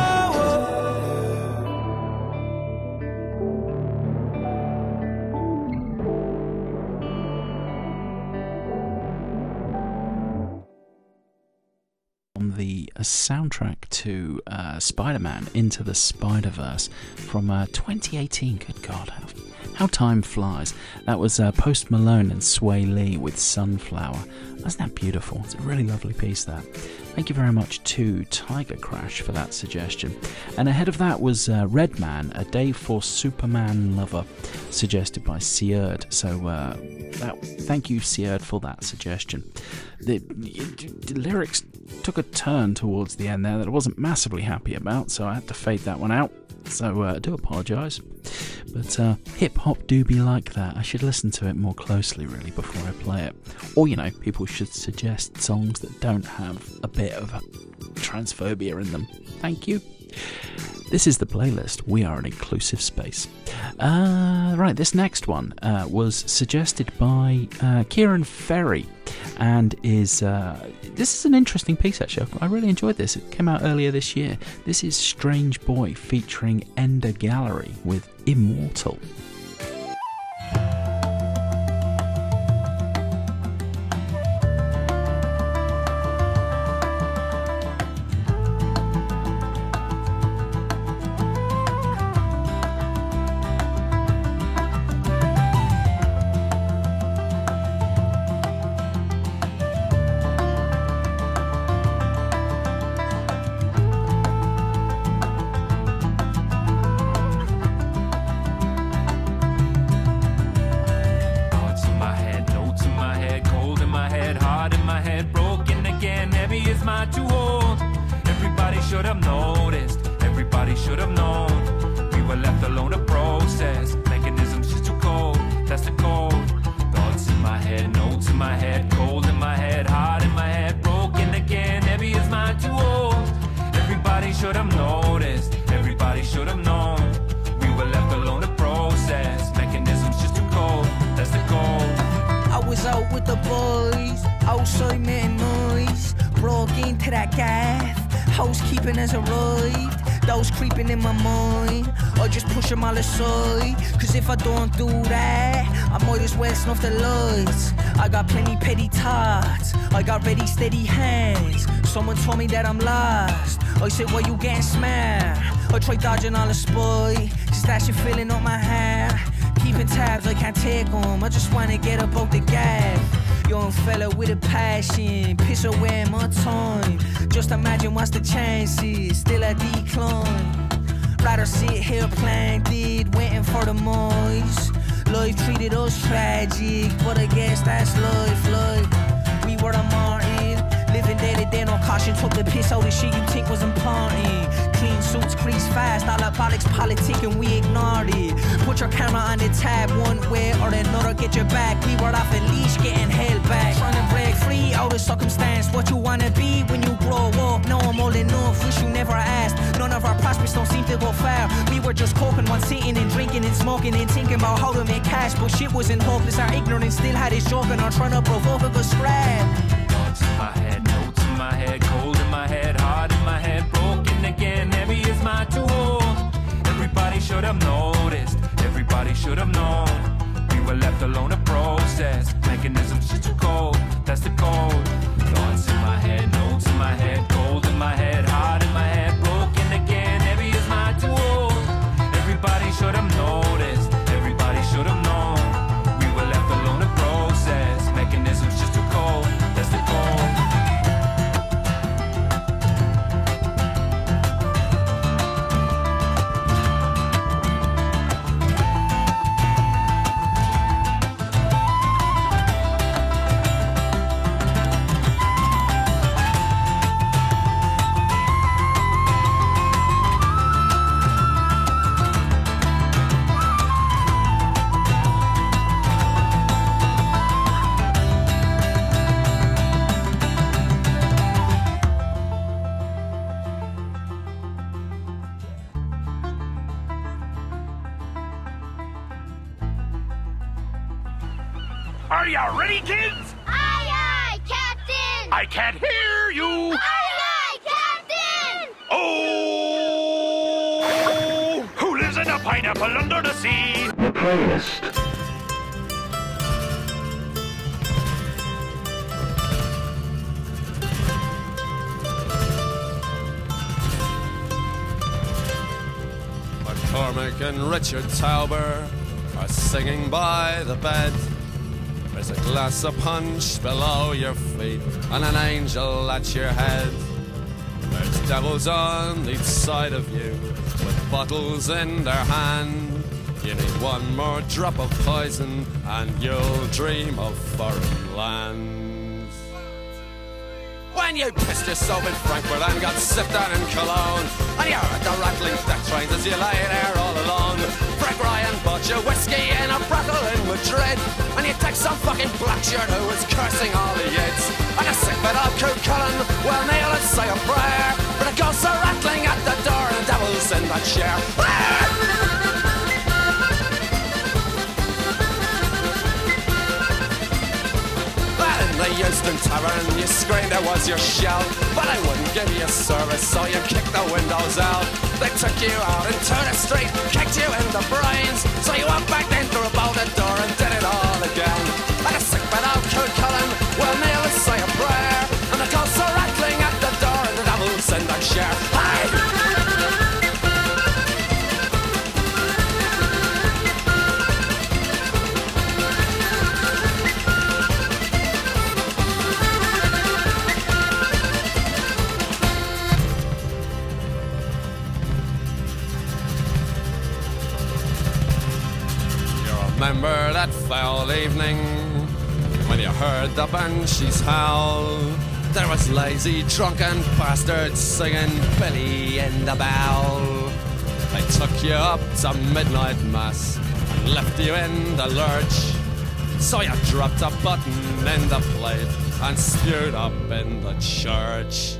The uh, soundtrack to uh, Spider-Man Into the Spider-Verse from uh, twenty eighteen. Good God, how, how time flies. That was uh, Post Malone and Sway Lee with Sunflower. Isn't that beautiful? It's a really lovely piece, that. Thank you very much to Tiger Crash for that suggestion. And ahead of that was uh, Redman, A Day for Superman Lover, suggested by Seard. So uh, that, thank you, Seard, for that suggestion. The, the lyrics took a turn towards the end there that I wasn't massively happy about, so I had to fade that one out. So uh, I do apologise. But uh, hip-hop do be like that. I should listen to it more closely, really, before I play it. Or, you know, people should suggest songs that don't have a bit of transphobia in them. Thank you. This is the playlist. We are an inclusive space. Uh, right, this next one uh, was suggested by uh, Kieran Ferry, and is uh, this is an interesting piece, actually. I really enjoyed this. It came out earlier this year. This is Strange Boy featuring Ender Gallery with Immortal. Cause if I don't do that, I might as well snuff the lights. I got plenty petty thoughts, I got ready steady hands. Someone told me that I'm lost, I said why you getting smashed? I tried dodging all the spy, just that shit filling up my hair. Keeping tabs, I can't take them, I just wanna get up out the gas. Young fella with a passion, piss away my time. Just imagine what's the chances, still a decline. Rather sit here planted, waiting for the moist. Life treated us tragic, but I guess that's life, like we were the Martin, living day to day, no caution. Took the piss out of shit you think was important. Clean suits, crease fast, all that bollocks politic and we ignored it. Put your camera on the tab one way or another, get your back. We were off a leash, getting held back. Trying to break free out of circumstance. What you wanna be when you grow up? No, I'm old enough, wish you never asked. None of our prospects don't seem to go far. We were just coping while sitting and drinking and smoking and thinking about how to make cash. But shit wasn't hopeless, our ignorance still had us joking or trying to provoke a scrap. Thoughts in my head, notes in my head, cold in my head, hard in my head, broken again, heavy is my tool. Everybody should have noticed, everybody should have known. We were left alone to process, mechanisms just too cold, that's the code. Thoughts in my head, notes in my head, cold in my head, hard in my head, broken again, heavy is my tool. Everybody should have noticed, everybody should have known. We were left alone to process, mechanisms just too cold, that's the code. you ready, kids? Aye, aye, Captain! I can't hear you! Aye, aye, Captain! Oh! Who lives in a pineapple under the sea? The playlist. McCormick and Richard Tauber are singing by the bed. There's a glass of punch below your feet and an angel at your head. There's devils on each side of you with bottles in their hand. You need one more drop of poison and you'll dream of foreign lands. When you pissed yourself in Frankfurt and got sipped on in Cologne, and you heard the rattling death trains as you lay there all alone. Frank Ryan bought you whiskey in a brothel in Madrid, and you take some fucking black shirt who was cursing all the yids. And a sick bit of Coot Cullen will kneel and say a prayer, but the ghosts are rattling at the door and the devil's in that chair. The Euston Tavern, you screamed it was your shout, but I wouldn't give you service, so you kicked the windows out. They took you out into the street, kicked you in the brains, so you walked back in through about the door and did it all again. And a sick bit of Coot Cullen will kneel and say a prayer, and the ghosts are rattling at the door and the devil's in the chair. Hey! Remember that foul evening when you heard the banshees howl? There was lazy, drunken bastards singing Billy in the Bowl. They took you up to midnight mass and left you in the lurch. So you dropped a button in the plate and spewed up in the church.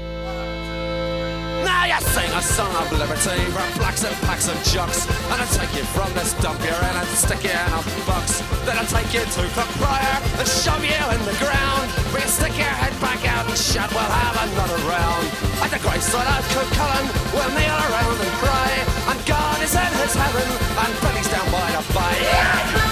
Now you sing a song of liberty for blacks and packs and jocks, and I'll take you from this dump you're in and stick you in a box. Then I'll take you to Cookbriar and shove you in the ground, where you stick your head back out and shout, we'll have another round. At the great side of Coot Cullen, we'll kneel around and cry, and God is in his heaven, and Billy's down by the bay. Yeah!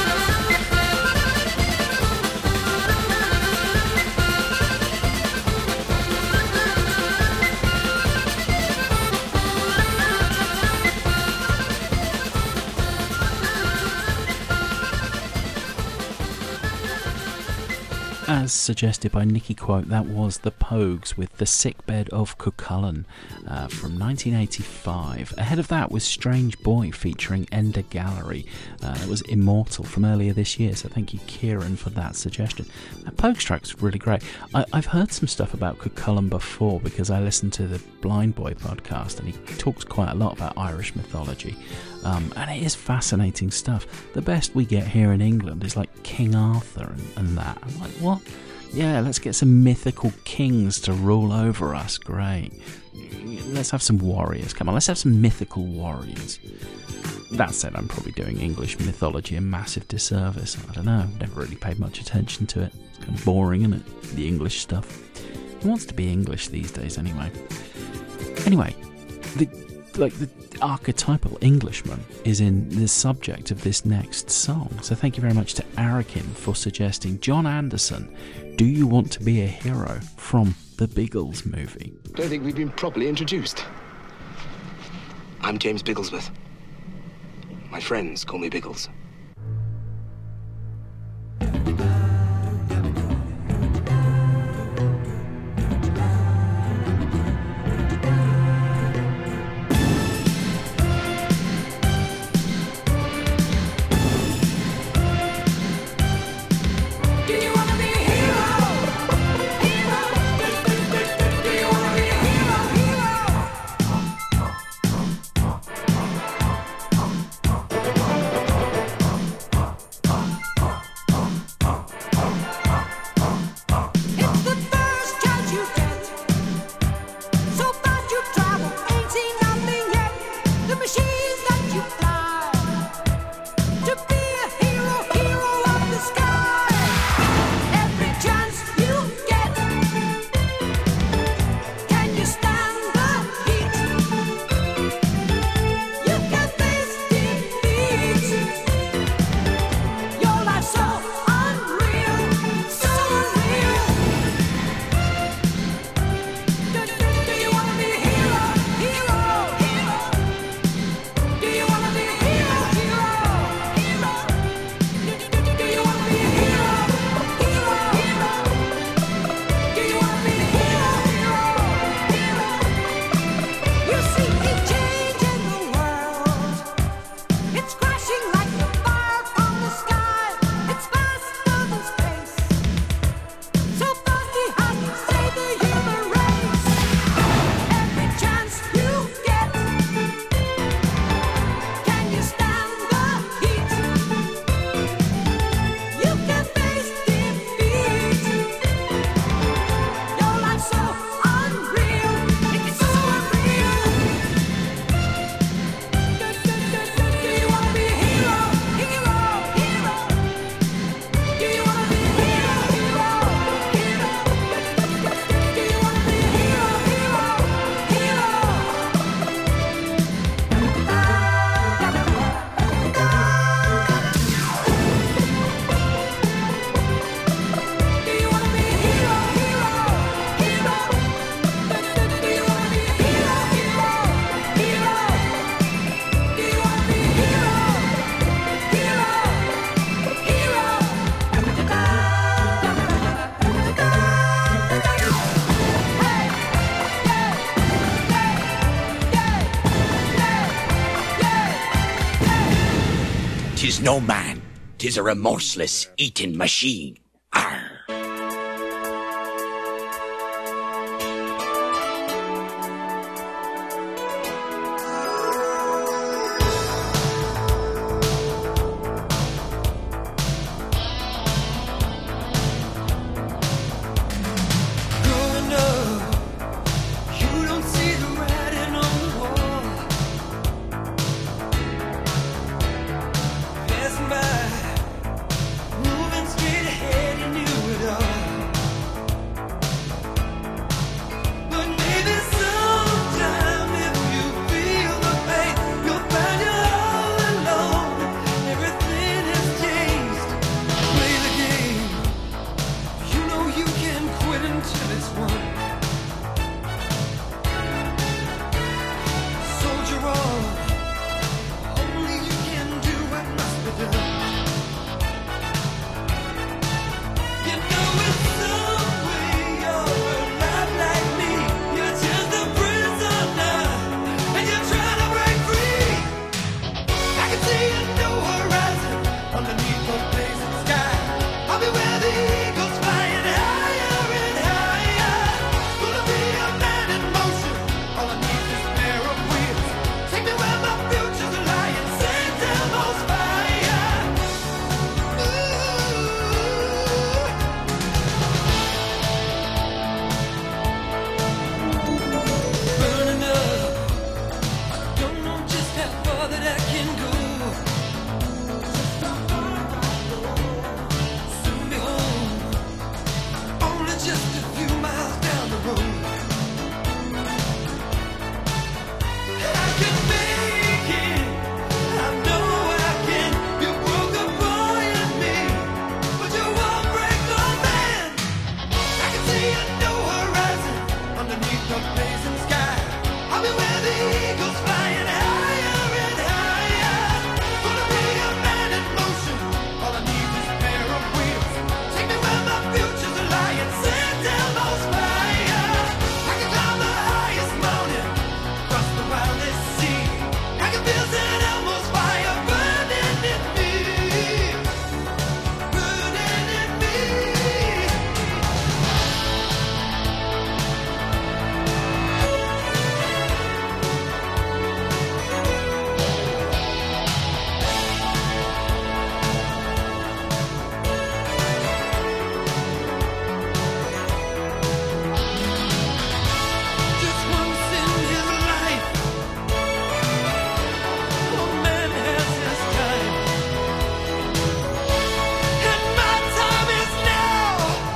As suggested by Nicky Quote, that was The Pogues with The Sickbed of Cuchulainn uh, from nineteen eighty-five. Ahead of that was Strange Boy featuring Ender Gallery. Uh, that was Immortal from earlier this year, so thank you, Kieran, for that suggestion. That Pogues track's really great. I, I've heard some stuff about Cuchulainn before because I listened to the Blind Boy podcast and he talks quite a lot about Irish mythology. Um, and it is fascinating stuff. The best we get here in England is like King Arthur and, and that. I'm like, what? Yeah, let's get some mythical kings to rule over us. Great. Let's have some warriors. Come on, let's have some mythical warriors. That said, I'm probably doing English mythology a massive disservice. I don't know, I've never really paid much attention to it. It's kind of boring, isn't it? The English stuff. Who wants to be English these days anyway? Anyway, the like the archetypal Englishman is in the subject of this next song. So thank you very much to Arakin for suggesting John Anderson, Do You Want to Be a Hero, from the Biggles movie. Don't think we've been properly introduced. I'm James Bigglesworth. My friends call me Biggles. no man. 'Tis a remorseless eating machine. Arr. Growing up, you don't see the writing on the wall. Passing by, moving straight ahead, you knew it all. But maybe sometime if you feel the pain, you'll find you're all alone. Everything has changed. Play the game. You know you can quit until it's won. Soldier on. Only you can do what must be done. You know in some way you're not like me. You're just a prisoner, and you're trying to break free. I can see a new horizon underneath the blazing sky. I'll be where the eagles flying higher and higher. Gonna be a man in motion. All I need is a pair of wheels. Take me where my future's lying. Set down those fire. Burning up. Don't know just how far that I can go. Soon be home. Only just a few miles down the road. I can make it. I know I can. You broke a boy in me, but you won't break the man. I can see a new horizon underneath the blazing sky. I'll be where the eagles flying higher and higher. Gonna be a man in motion. All I need is a pair of wheels. Take me where my future's lying. Set down those fire. I can climb the highest mountain, cross the wildest sea. I can feel Saint Elmo's fire burning in me, burning in me. Just once in his life, a man has his time, and my time is now.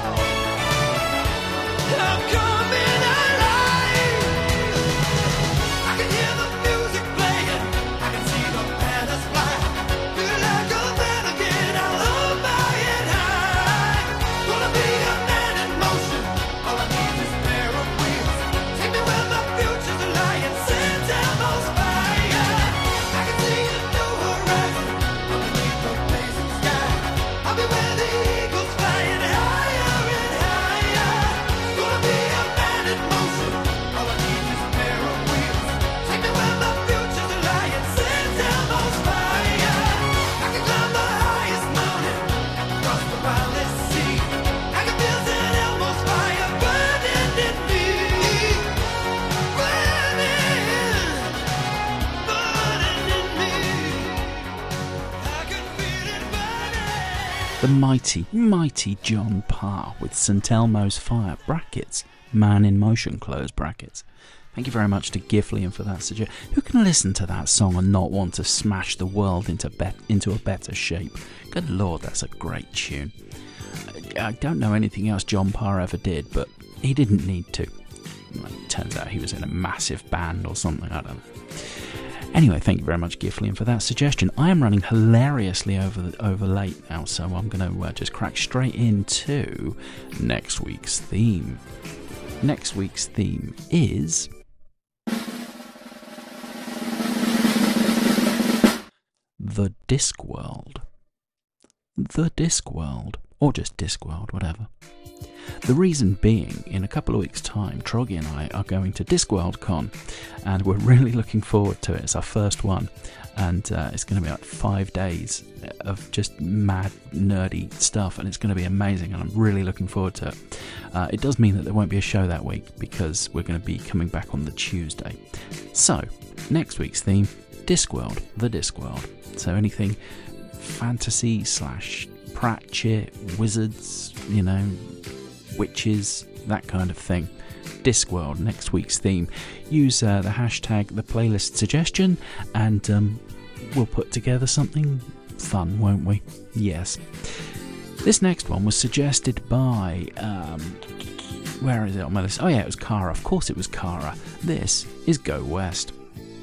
I'm coming alive. I can hear the music playing. I can see the banners fly. Feel like a man again. I'll hold my head high. Gonna be a man in motion. All I need is a pair of wheels. Take me where my future's lying. Set down those fire. I can see a new horizon underneath the blazing sky. I'll be where the eagles flying higher and higher. Gonna be a man in motion. All I need is a pair of wheels. Take me where my future's lying. Set down those fire. I can climb the highest mountain, cross the wildest sea. I can feel Saint Elmo's fire burning in me, burning, burning in me. I can feel it burning. The mighty, mighty John Parr with Saint Elmo's Fire, brackets, Man in Motion, close brackets. Thank you very much to Giflian for that suggestion. Who can listen to that song and not want to smash the world into be- into a better shape? Good lord, that's a great tune. I, I don't know anything else John Parr ever did, but he didn't need to. Well, it turns out he was in a massive band or something, I don't know. Anyway, thank you very much, Giflian, for that suggestion. I am running hilariously over the, over late now, so I'm going to uh, just crack straight into next week's theme. Next week's theme is the Discworld. The Discworld, or just Discworld, whatever. The reason being, in a couple of weeks' time, Troggy and I are going to Discworld Con, and we're really looking forward to it. It's our first one, and uh, it's going to be like five days of just mad, nerdy stuff, and it's going to be amazing, and I'm really looking forward to it. Uh, it does mean that there won't be a show that week, because we're going to be coming back on the Tuesday. So, next week's theme, Discworld, the Discworld. So anything fantasy slash Pratchett, wizards, you know, witches, that kind of thing. Discworld, next week's theme. Use uh, the hashtag the playlist suggestion, and um, we'll put together something fun, won't we? Yes. This next one was suggested by um, where is it on my list? Oh yeah, it was Kara. Of course it was Kara. This is Go West.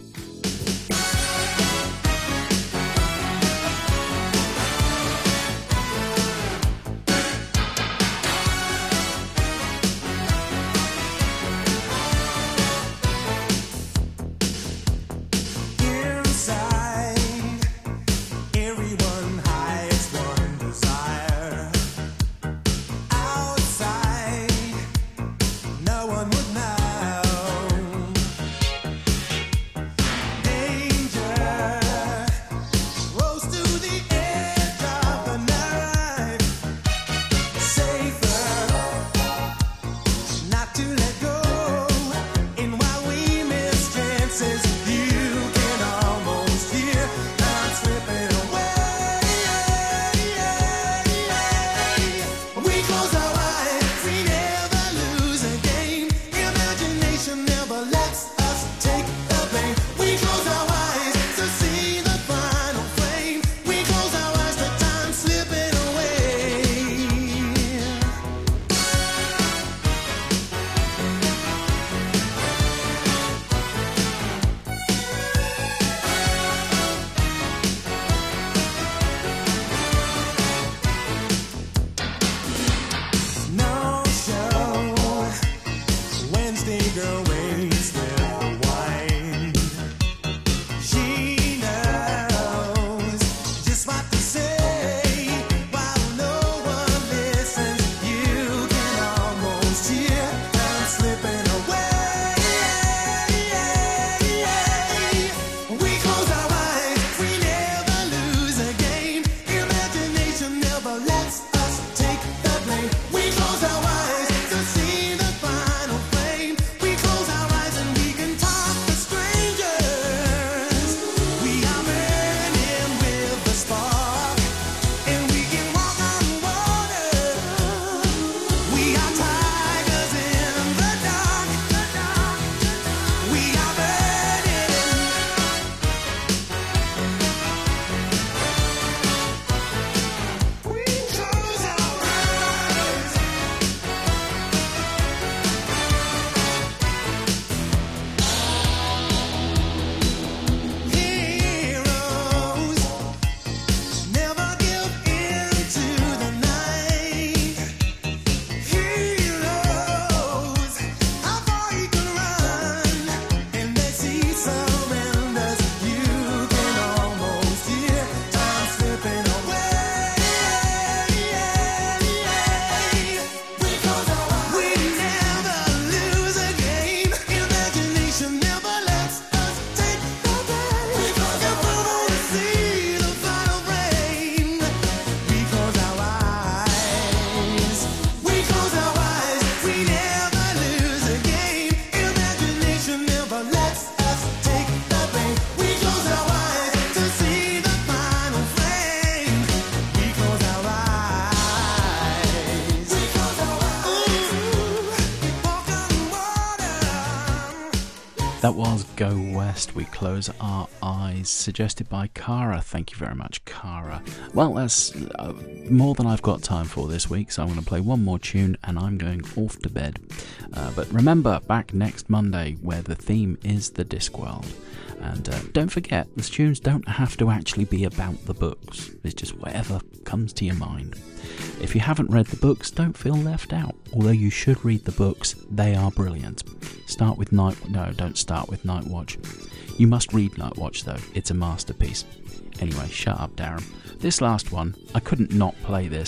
That was Go West, We Close Our Eyes, suggested by Kara. Thank you very much, Kara. Well, that's uh, more than I've got time for this week, so I'm going to play one more tune and I'm going off to bed. Uh, but remember, back next Monday, where the theme is the Discworld. And uh, don't forget, the tunes don't have to actually be about the books. It's just whatever comes to your mind. If you haven't read the books, don't feel left out. Although you should read the books, they are brilliant. Start with Night... No, don't start with Night Watch. You must read Night Watch, though. It's a masterpiece. Anyway, shut up, Darren. This last one, I couldn't not play this.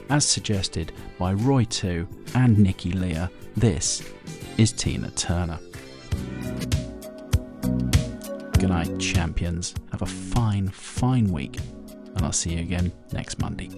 as suggested by Roy two and Nikki Leah. This is Tina Turner. Good night, champions. Have a fine, fine week, and I'll see you again next Monday.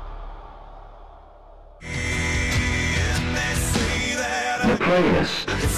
Playlist.